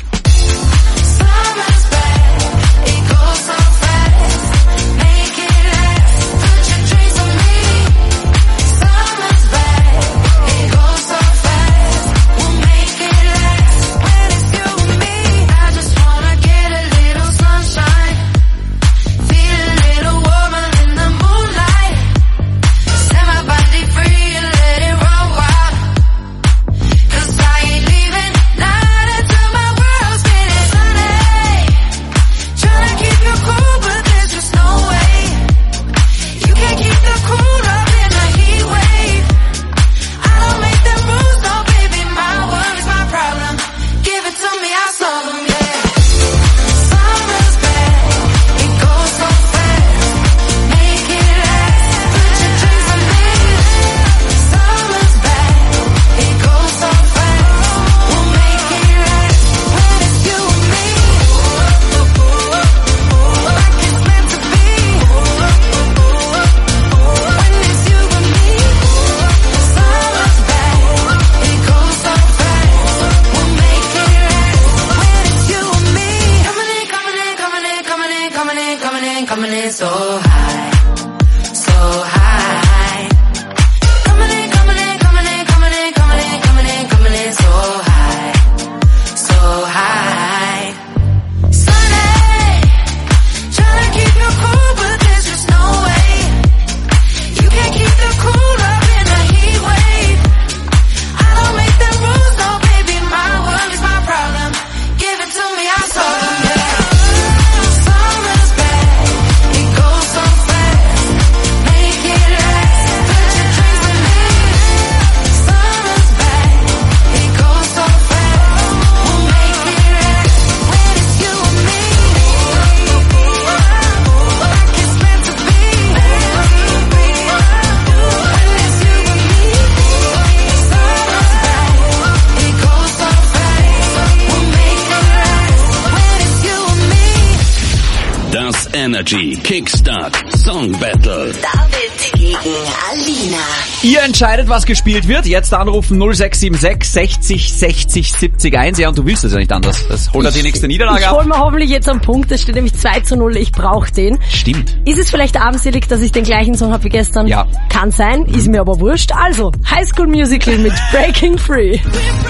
Energy Kickstart Song Battle. David gegen Alina. Ihr entscheidet, was gespielt wird. Jetzt anrufen null sechs sieben sechs sechzig sechzig siebzig eins. Ja, und du willst es ja nicht anders. Das holt er die nächste Niederlage Ich ab. hol mir hoffentlich jetzt einen Punkt. Es steht nämlich zwei zu null. Ich brauche den. Stimmt. Ist es vielleicht armselig, dass ich den gleichen Song habe wie gestern? Ja. Kann sein. Ist mir aber wurscht. Also, High School Musical mit Breaking Free.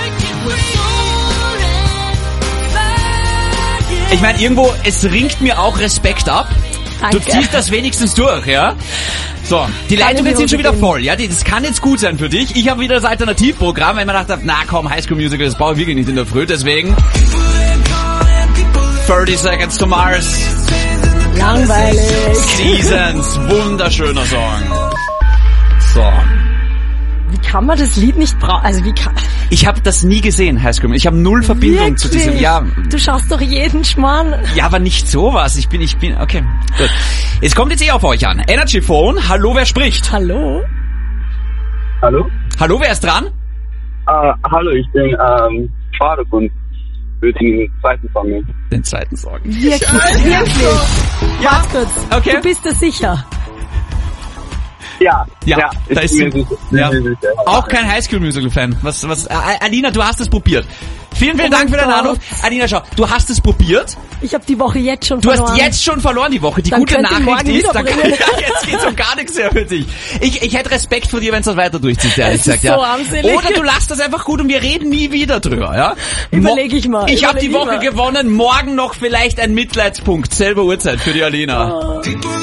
Ich meine, irgendwo, es ringt mir auch Respekt ab. Danke. Du ziehst das wenigstens durch, ja? So, die Leitungen sind schon wieder voll, ja, das kann jetzt gut sein für dich. Ich habe wieder das Alternativprogramm, weil ich mir gedacht habe, na komm, High School Musical, das brauche ich wirklich nicht in der Früh, deswegen thirty Seconds to Mars. Langweilig. Seasons, wunderschöner Song. So. Wie kann man das Lied nicht brauchen? Also wie kann... Ich habe das nie gesehen, High School. Ich habe null Verbindung Wirklich? zu diesem. Ja. Du schaust doch jeden Schmarrn. Ja, aber nicht sowas. Ich bin, ich bin, okay. Gut. Es kommt jetzt eh auf euch an. Energy Phone, hallo, wer spricht? Hallo? Hallo? Hallo, wer ist dran? Uh, hallo, ich bin ähm, Faruk und würde den zweiten Song nehmen. Den zweiten Song. Wirklich, wirklich. Ja, warte kurz. Okay. Du bist dir sicher? Ja, ja, ja, da ist mir sie. sicher. Ja. Mir sicher. Auch kein High School Musical Fan. Was, was, äh, Alina, du hast es probiert. Vielen, vielen Oh Dank für deinen Gott. Anruf. Alina, schau, du hast es probiert. Ich habe die Woche jetzt schon Du verloren. hast jetzt schon verloren die Woche. Die Dann gute könnt ihr Nachricht morgen ist, da, wiederbringen. ja, jetzt geht's um gar nichts mehr für dich. Ich, ich hätte Respekt vor dir, wenn du das weiter durchziehst, ehrlich Es ist gesagt. Ja. so armselig. Oder du lässt das einfach gut und wir reden nie wieder drüber. Ja? Überleg ich mal. Ich habe die Überleg Woche ich mal. gewonnen. Morgen noch vielleicht ein Mitleidspunkt. Selbe Uhrzeit für die Alina. Oh.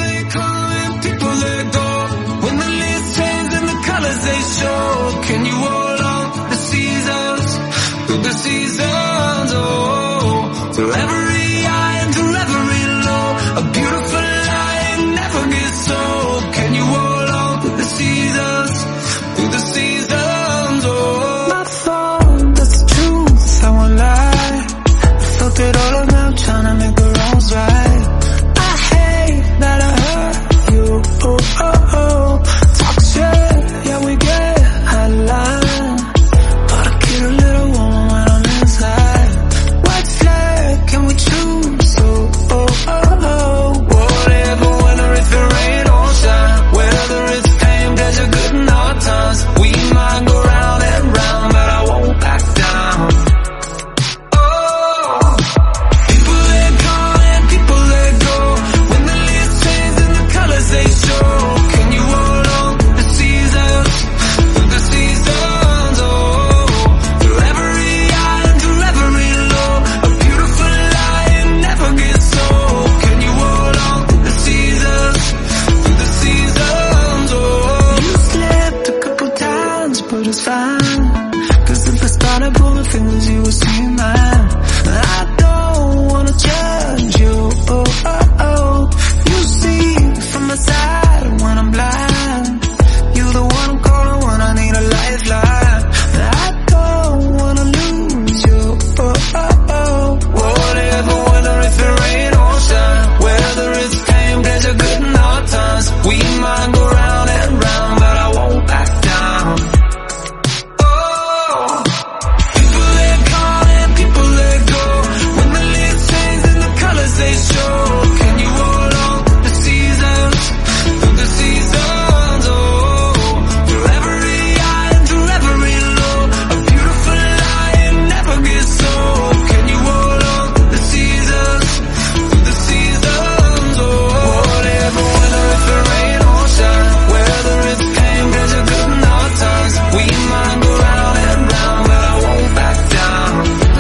They show, can you hold on the seasons, through the seasons, oh, through every high and through every low, a beautiful line never gets old. Can you hold on to the seasons, through the seasons, oh. My fault, that's the truth, I won't lie. I felt it all around, trying to make the wrongs right. I hate that I hurt you, oh, oh, oh. Talk shit. Yeah, we get high line, but I get a little warm when I'm inside. White flag, can we choose? Oh, oh, oh, oh. Whatever, whether it's the rain or shine, whether it's pain, pleasure, good and hard times. We might go round and round, but I won't back down. Oh, people let come and people let go. When the leaves change and the colors they show. Can you hold on to the seasons? Through the seasons, oh, through every high and through every low, a beautiful line never gets old. Can you hold on to the seasons? Through the seasons, oh. You slipped a couple times, but it's fine. Cause if I started pulling fingers, you would see mine. I don't wanna judge you, oh, oh, oh. You see from my side when I'm blind. You're the one I'm calling when I need a lifeline. I don't wanna lose you, oh, oh, oh. Whatever, whether it's the rain or shine, whether it's pain, pleasure, good and hard times. We might go round and round, but I won't back down. Oh, people let come and people let go. When the leaves change and the colors they show. Can you hold on to the seasons? Through the seasons, oh, through every high and through every low, a beautiful line never gets old. Can you hold on to the seasons? Through the seasons, oh, whatever, whether it's the rain or shine, whether it's pain, pleasure, good and hard times. We might go round and round, but I won't back down.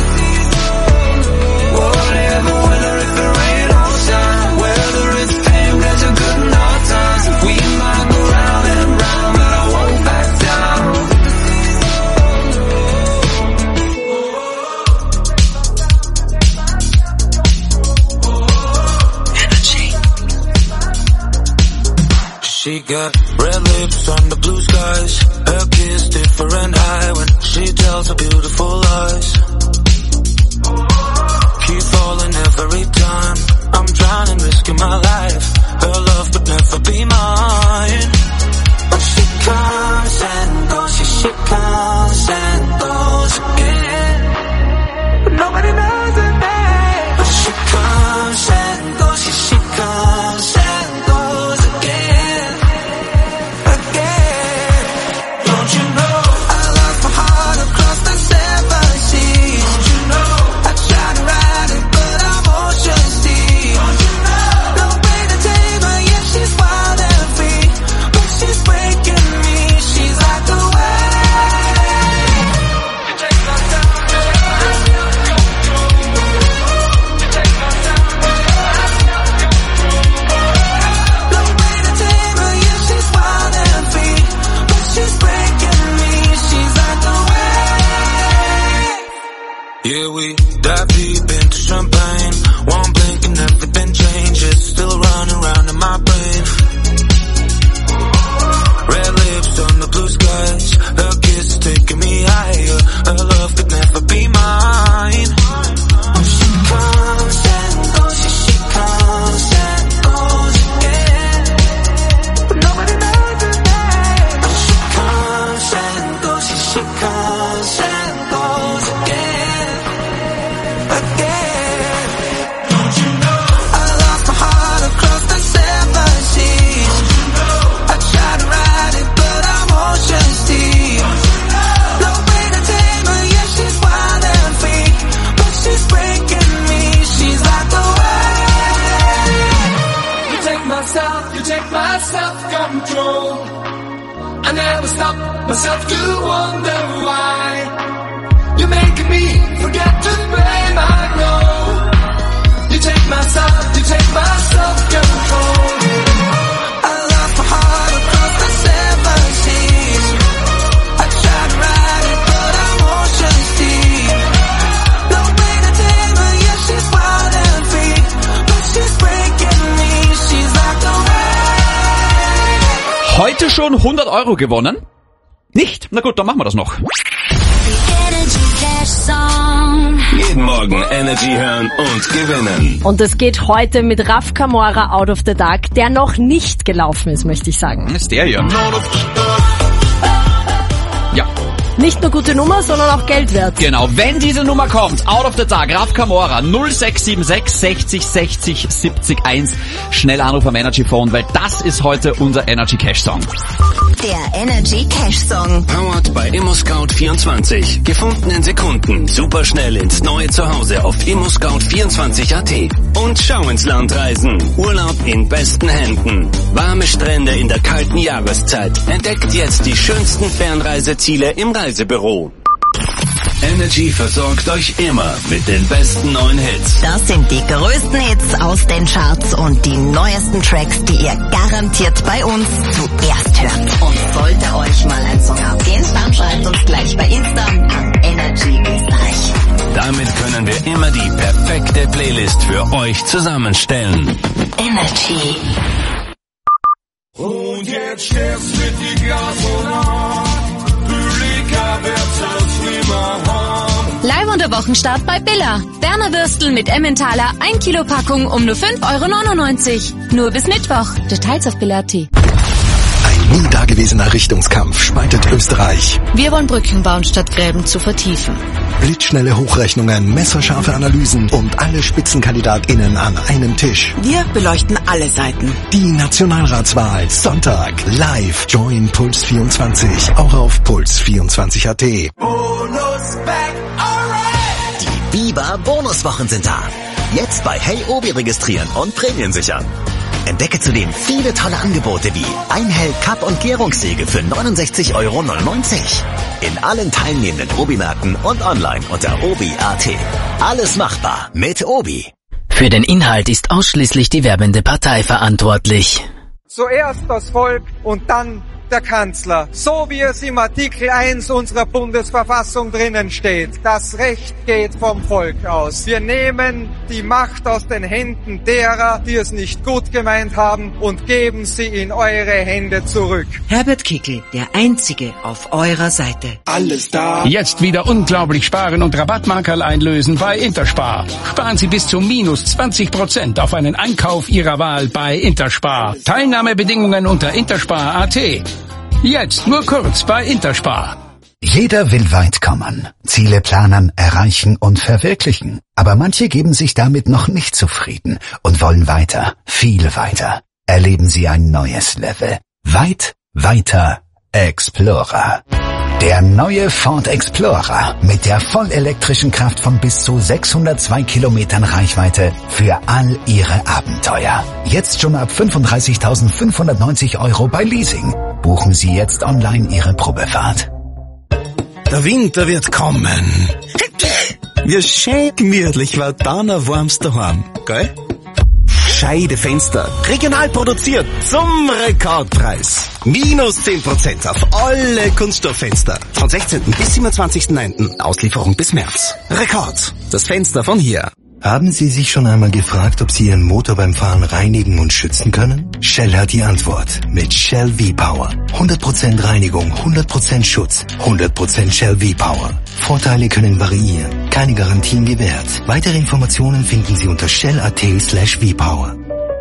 Whatever, whether it's the rain or shine, whether it's pain, pleasure, good and hard times. We might go round and round, but I won't back down. She got red lips under blue skies. Her kiss different eye when she tells her beautiful lies. Keep falling every time. I'm drowning, risking my life. Her love would never be mine. But she comes and goes, yeah, she comes and goes again. But nobody knows her name. But she comes and goes, yeah, she comes and goes again. Again. Don't you know I lost my heart across the sand? Yeah, we dive deep into champagne. One blink and everything changes. Still running round in my brain. Red lips on the blue skies. Her kiss taking me higher. Her love could never be mine. Oh, she comes and goes. Yeah, she comes and goes again. But nobody knows her name. Oh, she comes and goes. Yeah, she comes and goes again. Again. Don't you know? I lost my heart across the seven seas. Don't you know? I tried to ride it, but I'm ocean's deep. Don't you know? No way to tame her, yeah, she's wild and free. But she's breaking me, she's like the wind. You take my self, you take my self-control. I never stop myself to wonder why. You're making me forget to blame, I know. You take my self, you take my self-control. I lost my heart across the seven seas. I tried to ride it, but I'm ocean's deep. No way to tame her, yeah, she's wild and free. But she's breaking me, she's like the wind. Heute schon hundert Euro gewonnen? Nicht? Na gut, dann machen wir das noch. Jeden Morgen Energy hören und gewinnen. Und es geht heute mit Raf Camora Out of the Dark, der noch nicht gelaufen ist, möchte ich sagen. Ist der ja. Ja. Nicht nur gute Nummer, sondern auch Geld wert. Genau, wenn diese Nummer kommt, Out of the Dark, Raf Camora, null sechs sieben sechs sechzig sechzig siebzig eins. Schnell Anruf am Energy Phone, weil das ist heute unser Energy Cash Song. Der Energy Cash Song. Powered bei ImmoScout vierundzwanzig. Gefunden in Sekunden. Superschnell ins neue Zuhause auf ImmoScout vierundzwanzig Punkt at. Und schau ins Land reisen. Urlaub in besten Händen. Warme Strände in der kalten Jahreszeit. Entdeckt jetzt die schönsten Fernreiseziele im Reisebüro. Energy versorgt euch immer mit den besten neuen Hits. Das sind die größten Hits aus den Charts und die neuesten Tracks, die ihr garantiert bei uns zuerst hört. Und sollte euch mal ein Song abgehen, dann schreibt uns gleich bei Insta an Energy Österreich. Damit können wir immer die perfekte Playlist für euch zusammenstellen. Energy. Und jetzt steht's mit die Gasonat. Pülika wird's als Leibender Wochenstart bei Billa. Berner Würstel mit Emmentaler, ein Kilo Packung um nur fünf Euro neunundneunzig. Nur bis Mittwoch. Details auf Billa Punkt at. Ein nie dagewesener Richtungskampf spaltet Österreich. Wir wollen Brücken bauen, statt Gräben zu vertiefen. Blitzschnelle Hochrechnungen, messerscharfe Analysen und alle SpitzenkandidatInnen an einem Tisch. Wir beleuchten alle Seiten. Die Nationalratswahl, Sonntag, live. Join Puls vierundzwanzig, auch auf puls vierundzwanzig Punkt at. Bonus back, alright! Die Biber Bonuswochen sind da. Jetzt bei Hey Obi registrieren und Prämien sichern. Entdecke zudem viele tolle Angebote wie Einhell, Cup und Gärungssäge für neunundsechzig Euro neunundneunzig. In allen teilnehmenden Obi-Märkten und online unter obi punkt at. Alles machbar mit Obi. Für den Inhalt ist ausschließlich die werbende Partei verantwortlich. Zuerst das Volk und dann der Kanzler. So wie es im Artikel eins unserer Bundesverfassung drinnen steht. Das Recht geht vom Volk aus. Wir nehmen die Macht aus den Händen derer, die es nicht gut gemeint haben, und geben sie in eure Hände zurück. Herbert Kickl, der Einzige auf eurer Seite. Alles da. Jetzt wieder unglaublich sparen und Rabattmarkerl einlösen bei Interspar. Sparen Sie bis zu minus zwanzig Prozent auf einen Einkauf Ihrer Wahl bei Interspar. Teilnahmebedingungen unter interspar punkt at. Jetzt nur kurz bei Interspar. Jeder will weit kommen, Ziele planen, erreichen und verwirklichen. Aber manche geben sich damit noch nicht zufrieden und wollen weiter, viel weiter. Erleben Sie ein neues Level. Weit, weiter, Explorer. Der neue Ford Explorer mit der vollelektrischen Kraft von bis zu sechshundertzwei Kilometern Reichweite für all Ihre Abenteuer. Jetzt schon ab fünfunddreißigtausendfünfhundertneunzig Euro bei Leasing. Buchen Sie jetzt online Ihre Probefahrt. Der Winter wird kommen. Wir schön gemütlich, weil dann warmst daheim, gell? Gescheite Fenster. Regional produziert zum Rekordpreis. Minus zehn Prozent auf alle Kunststofffenster. Von sechzehnten bis siebenundzwanzigsten neunten Auslieferung bis März. Rekord. Das Fenster von hier. Haben Sie sich schon einmal gefragt, ob Sie Ihren Motor beim Fahren reinigen und schützen können? Shell hat die Antwort mit Shell V-Power. hundert Prozent Reinigung, hundert Prozent Schutz, hundert Prozent Shell V-Power. Vorteile können variieren, keine Garantien gewährt. Weitere Informationen finden Sie unter shell.at slash V-Power.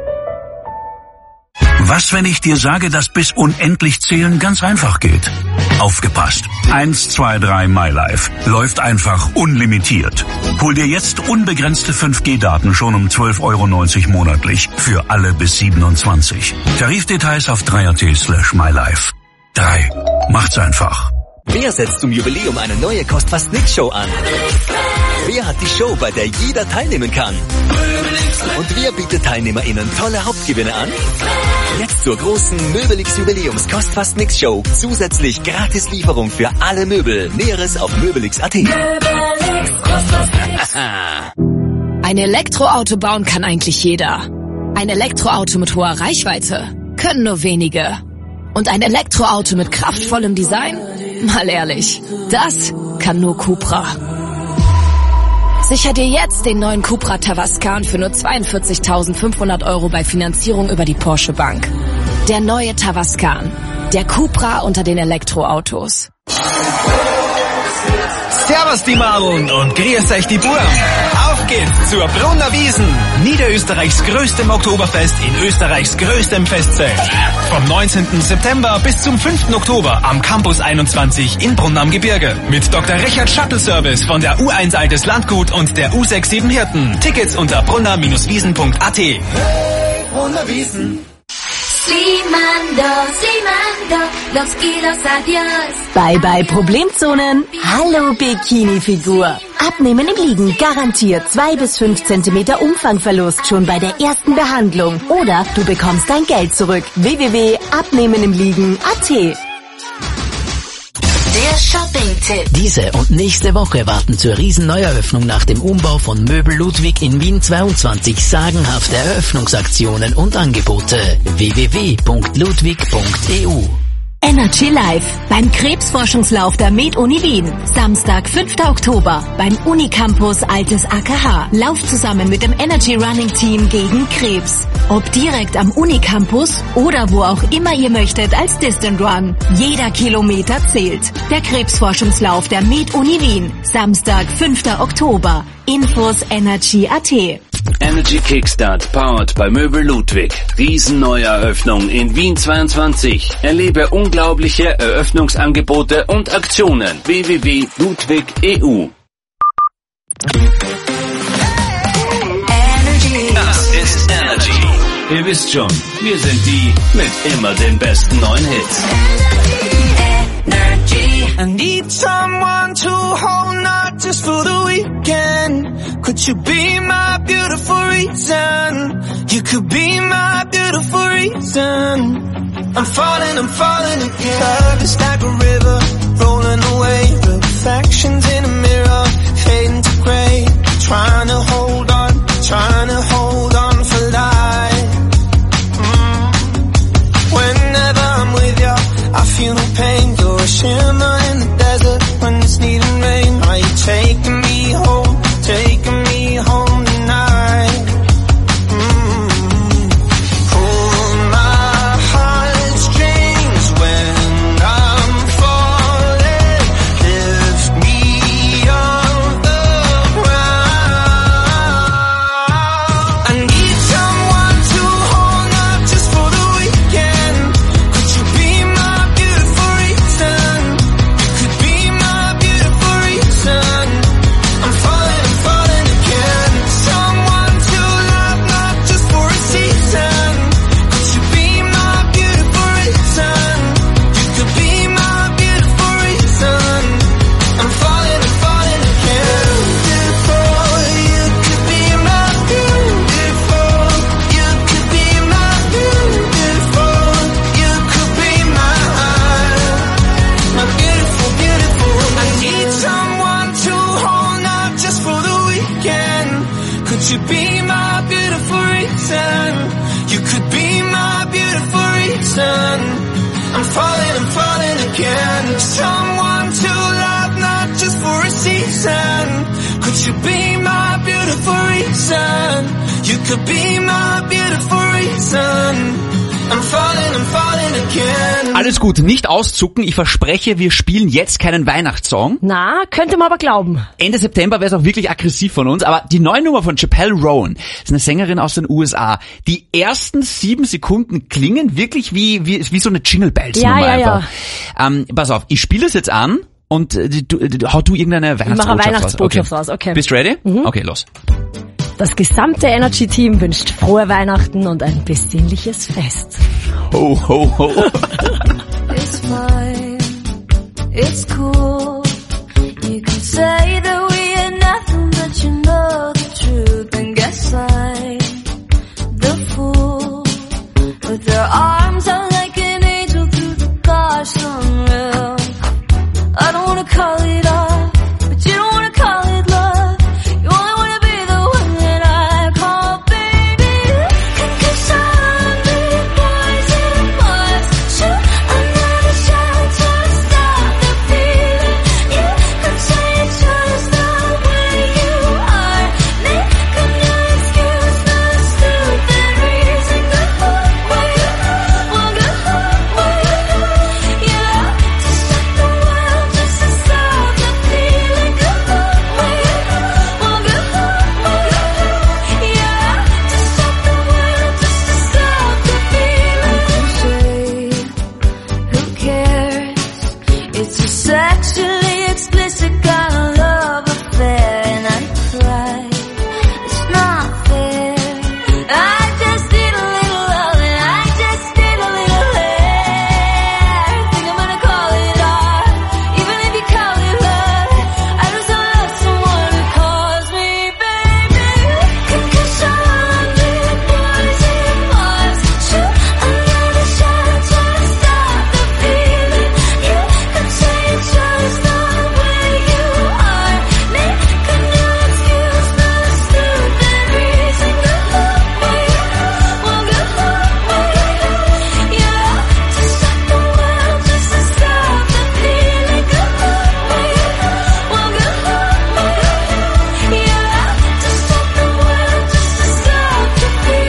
Was, wenn ich dir sage, dass bis unendlich zählen ganz einfach geht? Aufgepasst. eins, zwei, drei MyLife. Läuft einfach unlimitiert. Hol dir jetzt unbegrenzte fünf G Daten schon um zwölf Euro neunzig monatlich. Für alle bis siebenundzwanzig. Tarifdetails auf drei.at slash MyLife. drei. Macht's einfach. Wer setzt zum Jubiläum eine neue Kost-Fast-Nix-Show an? Wer hat die Show, bei der jeder teilnehmen kann? Und wer bietet TeilnehmerInnen tolle Hauptgewinne an? Jetzt zur großen Möbelix Jubiläums Kost-Fast-Nix-Show. Zusätzlich Gratis-Lieferung für alle Möbel. Näheres auf möbelix punkt at. Ein Elektroauto bauen kann eigentlich jeder. Ein Elektroauto mit hoher Reichweite können nur wenige. Und ein Elektroauto mit kraftvollem Design? Mal ehrlich, das kann nur Cupra. Sicher dir jetzt den neuen Cupra Tavascan für nur zweiundvierzigtausendfünfhundert Euro bei Finanzierung über die Porsche Bank. Der neue Tavascan. Der Cupra unter den Elektroautos. Servus die Marun und grüß euch die Burm. Auf geht's zur Brunner Wiesen. Niederösterreichs größtem Oktoberfest in Österreichs größtem Festzelt. Vom neunzehnten September bis zum fünften Oktober am Campus einundzwanzig in Brunn am Gebirge. Mit Doktor Richard Shuttle Service von der U eins Altes Landgut und der U sechs sieben Hirten. Tickets unter brunner Wiesen punkt at. Hey, Brunner Wiesen. Slimando, Slimando, los kilos adios. Bye bye Problemzonen. Hallo Bikini-Figur. Abnehmen im Liegen garantiert zwei bis fünf Zentimeter Umfangverlust schon bei der ersten Behandlung. Oder du bekommst dein Geld zurück. w w w punkt abnehmen im liegen punkt at. Der Shopping-Tipp. Diese und nächste Woche warten zur Riesenneueröffnung nach dem Umbau von Möbel Ludwig in Wien zweiundzwanzig sagenhafte Eröffnungsaktionen und Angebote. w w w punkt ludwig punkt e u. Energy Life beim Krebsforschungslauf der Med-Uni Wien. Samstag, fünften Oktober beim Unicampus Altes A K H. Lauf zusammen mit dem Energy Running Team gegen Krebs. Ob direkt am Unicampus oder wo auch immer ihr möchtet als Distant Run. Jeder Kilometer zählt. Der Krebsforschungslauf der Med-Uni Wien. Samstag, fünften Oktober. Infos energy punkt at. Energy Kickstart powered bei Möbel Ludwig. Riesenneueröffnung in Wien zweiundzwanzig. Erlebe unglaubliche Eröffnungsangebote und Aktionen. w w w punkt ludwig punkt e u. Das ist Energy. Ihr wisst schon, wir sind die mit immer den besten neuen Hits. I need someone to hold, not just for the weekend. Could you be my beautiful reason? You could be my beautiful reason. I'm falling, I'm falling again. Love is like a river, rolling away. Reflections in a mirror, fading to grey. Trying to hold on, trying to hold on for life. Mm. Whenever I'm with you, I feel no pain. You're a shimmer in the desert when it's needing rain. Are you taking me home, taking me home tonight? Mm. Pull my heartstrings when I'm someone to love, not just for a season. Could you be my beautiful reason? You could be my beautiful reason. I'm falling, I'm falling again. Alles gut, nicht auszucken. Ich verspreche, wir spielen jetzt keinen Weihnachtssong. Na, könnte man aber glauben. Ende September wäre es auch wirklich aggressiv von uns. Aber die neue Nummer von Chappelle Roan ist eine Sängerin aus den U S A. Die ersten sieben Sekunden klingen wirklich wie wie, wie so eine Jingle Bells Nummer ja, ja, einfach. Ja. Ähm, pass auf, ich spiele es jetzt an und äh, du, du, hau du irgendeine Weihnachtsbotschaft raus. Ich mache eine Weihnachtsbotschaft raus. Okay. raus. Okay. Bist du ready? Mhm. Okay, los. Das gesamte Energy-Team wünscht frohe Weihnachten und ein besinnliches Fest. Ho, ho, ho. It's fine, it's cool. You can say that we are nothing, but you know the truth. And guess I'm the fool with their arms out like an angel through the gosh unreal. I don't wanna call it off, but you don't wanna call it love. You only wanna be the one that I call baby. Cause I'm the poison was shoot another shot to stop the feeling. You can say it's just the way you are. Make a new excuse, no stupid reason. Good luck, way you well, good luck, way you yeah. To stop the world, just to stop the feeling. Good luck, way you well, good luck, way you yeah. To stop the world, just to stop the feeling. Who cares? It's a sexually explicit kind of love affair, and I cry. It's not fair. I just need a little love, and I just need a little hair. Think I'm gonna call it art, even if you call it love. I just don't love someone who calls me baby. Cause I'm the poison was shoot another shot to stop the feeling. You can say it's just the way you are. Make a new excuse, no stupid reason. Good luck, way well, good luck, way yeah. To stop the world, just to stop the feeling. Good luck, way well, good luck, way yeah. To stop the world, just to stop the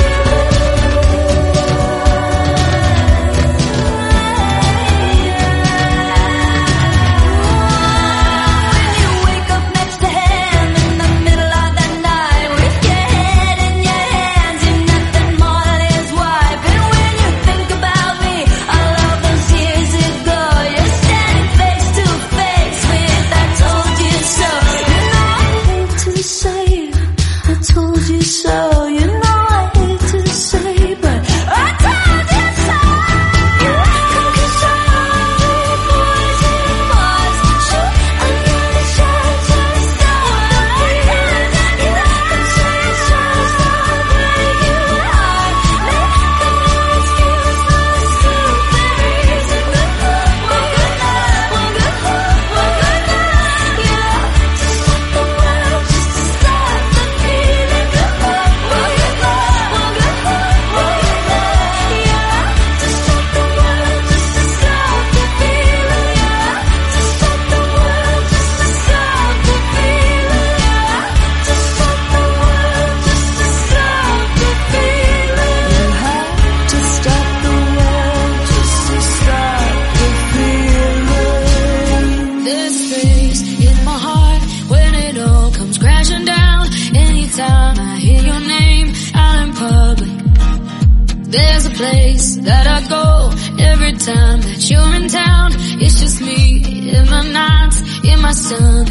feeling. When you wake up next to him in the middle of the night with your head in your hands, you're nothing more than his wife. And when you think about me, all of those years ago, you're standing face to face with I told you so. You know I hate to say I told you so. You know I hate to say, but I told you so. You cause I'm the poison was shoot another shot to stop the feeling. You can say it's just the way you are. Make a new excuse, no stupid reason. Good luck, well, good luck, well, good luck, well, good luck, yeah. To stop the world, just to stop the feeling. Good luck, well, good luck, well, good luck, well, good luck, yeah. To stop the world, just to stop the feeling, yeah. To stop the world, just to stop the feeling, yeah. To stop the world, just to stop the feeling. You have to stop the world, just to stop the feeling. There's space in my heart when it all comes crashing down. Anytime I hear your name out in public, there's a place that I go every time that you're in town. It's just me in my nights, in my stomach.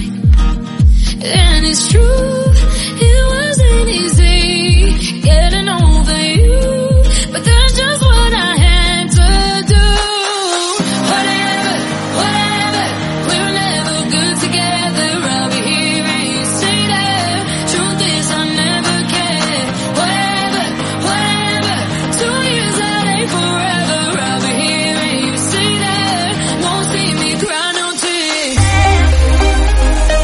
And it's true, it wasn't easy getting over you, but that's just what I had to do. Whatever, whatever, we're never good together. I'll be here and you say that. Truth is I never cared. Whatever, whatever, two years that ain't forever. I'll be here and you say that. Won't see me cry no tears.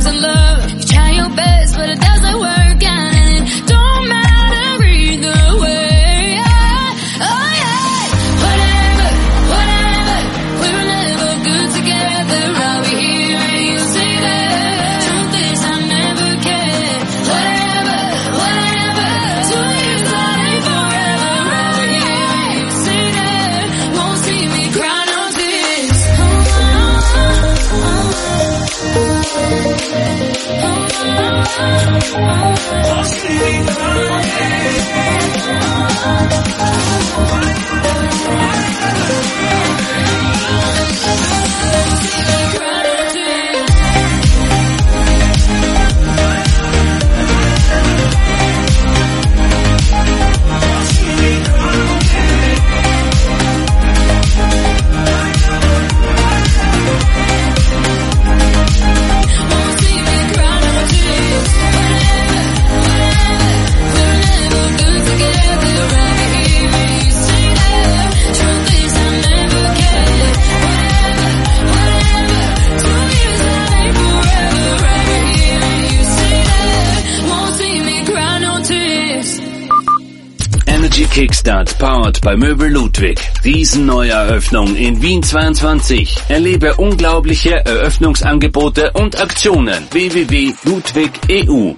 to love. You try your best, but it doesn't work out, and it don't matter either way. Oh yeah, whatever, whatever. We were never good together. I'll be here and you say that. Truth is, I never cared. Whatever, whatever. Two years that ain't forever. I'll be here and you say that. Won't see me cry no tears. Won't see me Energy Kickstart powered bei Möbel Ludwig. Riesenneueröffnung in Wien zweiundzwanzig. Erlebe unglaubliche Eröffnungsangebote und Aktionen. w w w punkt ludwig punkt e u.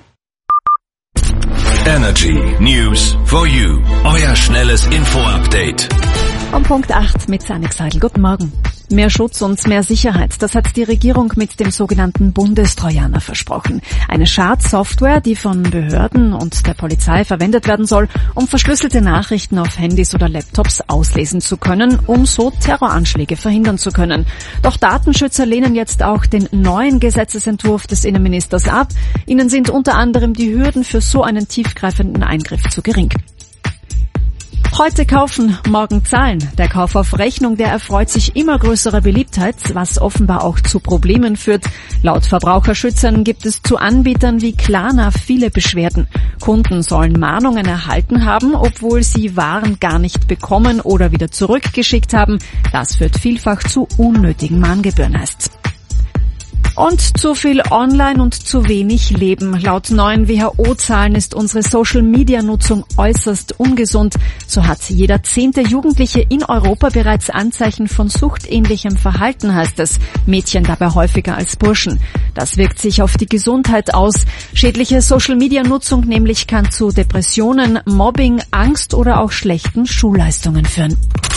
Energy News for You. Euer schnelles Info-Update. Um Punkt acht mit Sanik Seidel. Guten Morgen. Mehr Schutz und mehr Sicherheit, das hat die Regierung mit dem sogenannten Bundestrojaner versprochen. Eine Schadsoftware, die von Behörden und der Polizei verwendet werden soll, um verschlüsselte Nachrichten auf Handys oder Laptops auslesen zu können, um so Terroranschläge verhindern zu können. Doch Datenschützer lehnen jetzt auch den neuen Gesetzesentwurf des Innenministers ab. Ihnen sind unter anderem die Hürden für so einen tiefgreifenden Eingriff zu gering. Heute kaufen, morgen zahlen. Der Kauf auf Rechnung, der erfreut sich immer größerer Beliebtheit, was offenbar auch zu Problemen führt. Laut Verbraucherschützern gibt es zu Anbietern wie Klarna viele Beschwerden. Kunden sollen Mahnungen erhalten haben, obwohl sie Waren gar nicht bekommen oder wieder zurückgeschickt haben. Das führt vielfach zu unnötigen Mahngebühren, heißt's. Und zu viel Online und zu wenig Leben. Laut neuen W H O-Zahlen ist unsere Social-Media-Nutzung äußerst ungesund. So hat jeder zehnte Jugendliche in Europa bereits Anzeichen von suchtähnlichem Verhalten, heißt es. Mädchen dabei häufiger als Burschen. Das wirkt sich auf die Gesundheit aus. Schädliche Social-Media-Nutzung nämlich kann zu Depressionen, Mobbing, Angst oder auch schlechten Schulleistungen führen.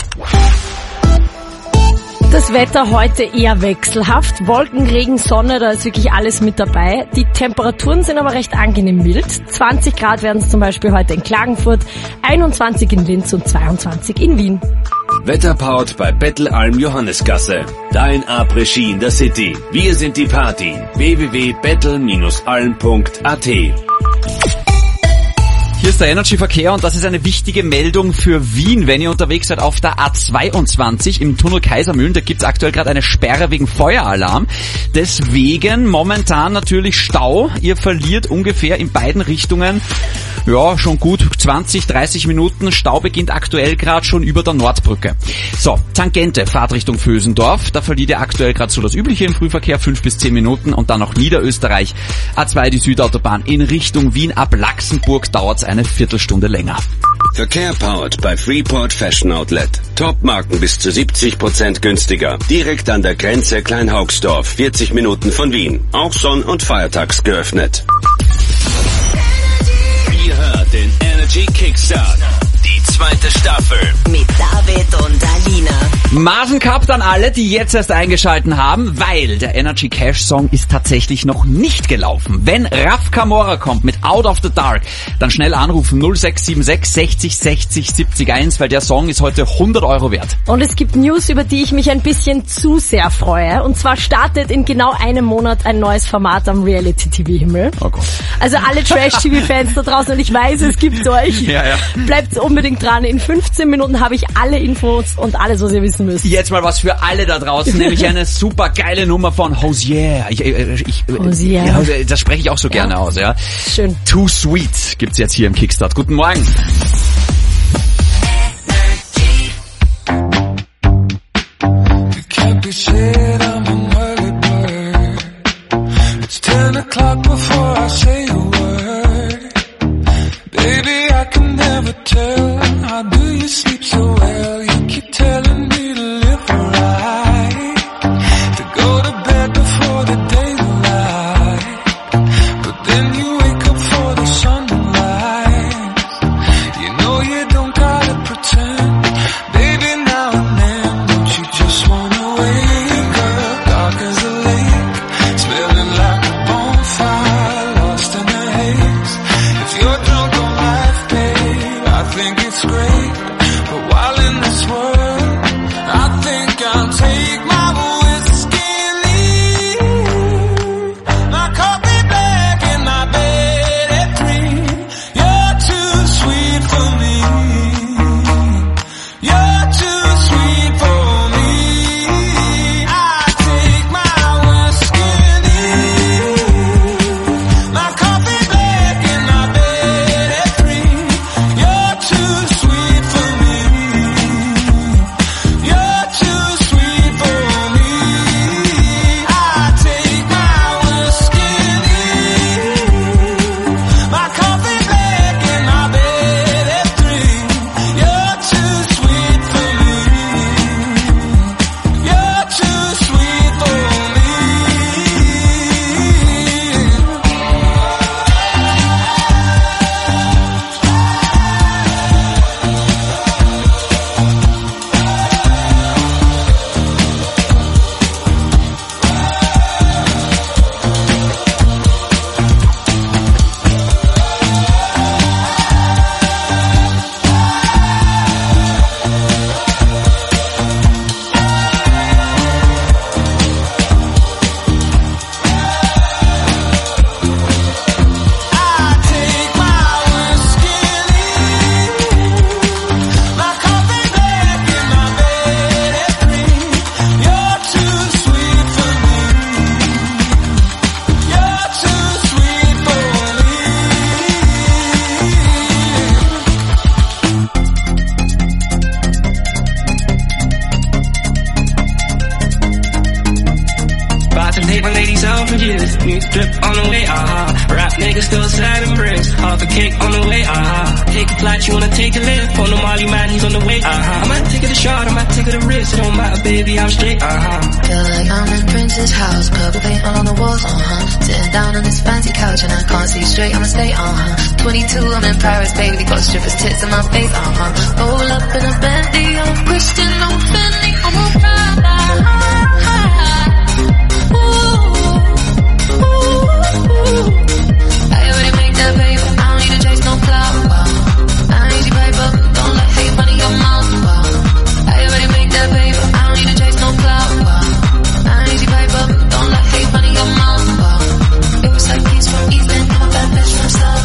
Das Wetter heute eher wechselhaft. Wolken, Regen, Sonne, da ist wirklich alles mit dabei. Die Temperaturen sind aber recht angenehm mild. zwanzig Grad werden es zum Beispiel heute in Klagenfurt, einundzwanzig in Linz und zweiundzwanzig in Wien. Wetter powered bei Bettelalm Johannesgasse. Dein Après-Ski in der City. Wir sind die Party. w w w punkt bettel Bindestrich alm punkt a t. Hier ist der Energy-Verkehr und das ist eine wichtige Meldung für Wien. Wenn ihr unterwegs seid auf der A zweiundzwanzig im Tunnel Kaisermühlen, da gibt's aktuell gerade eine Sperre wegen Feueralarm. Deswegen momentan natürlich Stau. Ihr verliert ungefähr in beiden Richtungen ja schon gut zwanzig, dreißig Minuten. Stau beginnt aktuell gerade schon über der Nordbrücke. So, Tangente, Fahrtrichtung Vösendorf. Da verliert ihr aktuell gerade so das Übliche im Frühverkehr, fünf bis zehn Minuten. Und dann noch Niederösterreich. A zwei, die Südautobahn in Richtung Wien. Ab Laxenburg dauert's eine Viertelstunde länger. Verkehr powered bei Freeport Fashion Outlet. Top-Marken bis zu siebzig Prozent günstiger. Direkt an der Grenze Kleinhaugsdorf, vierzig Minuten von Wien. Auch sonn- und feiertags geöffnet. Ihr hört den Energy Kickstart. Die zweite Staffel. Mit David und Alina. Masen Cup an alle, die jetzt erst eingeschalten haben, weil der Energy Cash Song ist tatsächlich noch nicht gelaufen. Wenn Raf Camora kommt mit Out of the Dark, dann schnell anrufen null sechs sieben sechs sechzig sechzig siebzig eins, weil der Song ist heute hundert Euro wert. Und es gibt News, über die ich mich ein bisschen zu sehr freue. Und zwar startet in genau einem Monat ein neues Format am Reality-T V-Himmel. Oh Gott. Also alle Trash-T V-Fans da draußen, und ich weiß, es gibt euch. Ja, ja. Bleibt unbedingt dran. In fünfzehn Minuten habe ich alle Infos und alles, was ihr wissen müsst. Jetzt mal was für alle da draußen, nämlich eine super geile Nummer von Hozier. Ich, ich, ich, Hozier. Ja, das spreche ich auch so ja. gerne aus, ja. Schön. Too Sweet gibt's jetzt hier im Kickstart. Guten Morgen. It's ten About to take my ladies out for years. New drip on the way, uh-huh. Rap niggas still sliding bricks. Half a cake on the way, uh-huh. Take a flight, you wanna take a lift. On the Molly man, he's on the way, uh-huh. I might take it a shot, I might take it a risk. It don't matter, baby, I'm straight, uh-huh. Feel like I'm in Prince's house. Purple paint all on the walls, uh-huh. Sitting down on this fancy couch and I can't see straight, I'ma stay, uh-huh. twenty-two, I'm in Paris, baby. They got strippers' tits in my face, uh-huh. Roll up in a Bentley, I'm Christian, I'm Fendi, I'm a Prada. I already make that paper, I don't need to chase no clout. I don't need your paper, don't let hate money your mouth. I already make that paper, I don't need to chase no clout. I don't need your paper, don't let hate money your mouth. It was like he's from East End, I'm a bad bitch from South.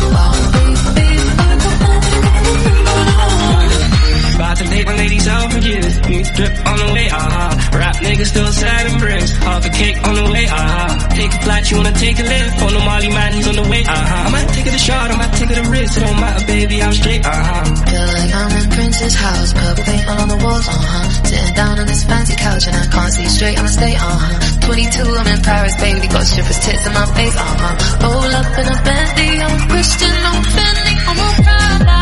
About to take my ladies out for years. New drip on the way, uh-huh. Rap niggas still sliding bricks. Half a cake on the way, uh-huh. Take a flight, you wanna take a lift. On the Molly man, he's on the way, uh-huh. I might take it a shot, I might take it a risk. It don't matter, baby, I'm straight, uh-huh. Feel like I'm in Prince's house. Purple paint all on the walls, uh-huh. Sitting down on this fancy couch and I can't see straight, I'ma stay, uh-huh. twenty-two, I'm in Paris, baby. They got strippers' tits in my face, uh-huh. Roll up in a Bentley, I'm Christian, I'm Fendi, I'm a Prada.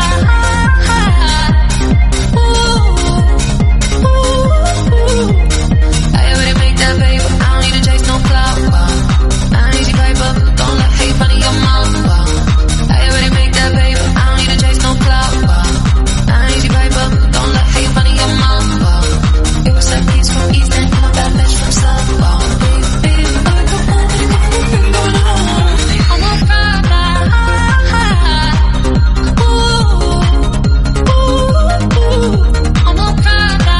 I already make that paper, I don't need to chase no clout. I don't need your paper, don't let hate money your mouth. I already make that paper, I don't need to chase no clout. I don't need your paper, don't let hate money your mouth. It was like he's from East End, I'm a bad bitch from South. I'm a Prada. I'm a Prada.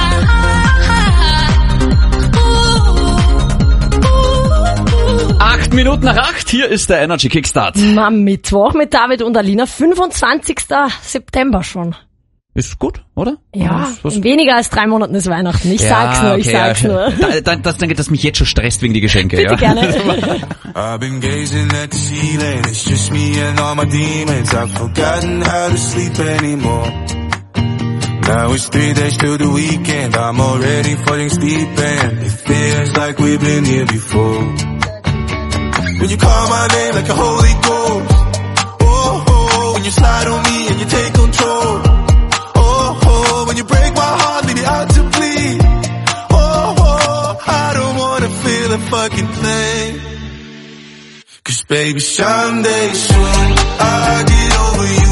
Acht Minuten nach acht, hier ist der Energy Kickstart. Am Mittwoch mit David und Alina, fünfundzwanzigster September schon. Ist gut, oder? Ja, was, in weniger als drei Monaten ist Weihnachten. Ich ja, sag's nur, ich okay, sag's ja. nur. Da, da, das denke, dass mich jetzt schon stresst wegen die Geschenke. Bitte ja. gerne. I've been gazing at the ceiling, it's just me and all my demons. I've forgotten how to sleep anymore. Now it's three days till the weekend, I'm already falling asleep and it feels like we've been here before. When you call my name like a holy ghost, oh, oh, when you slide on me and you take control, oh, oh, when you break my heart, leave it out to bleed, oh, oh, I don't wanna feel a fucking thing, cause baby someday soon, I'll get over you.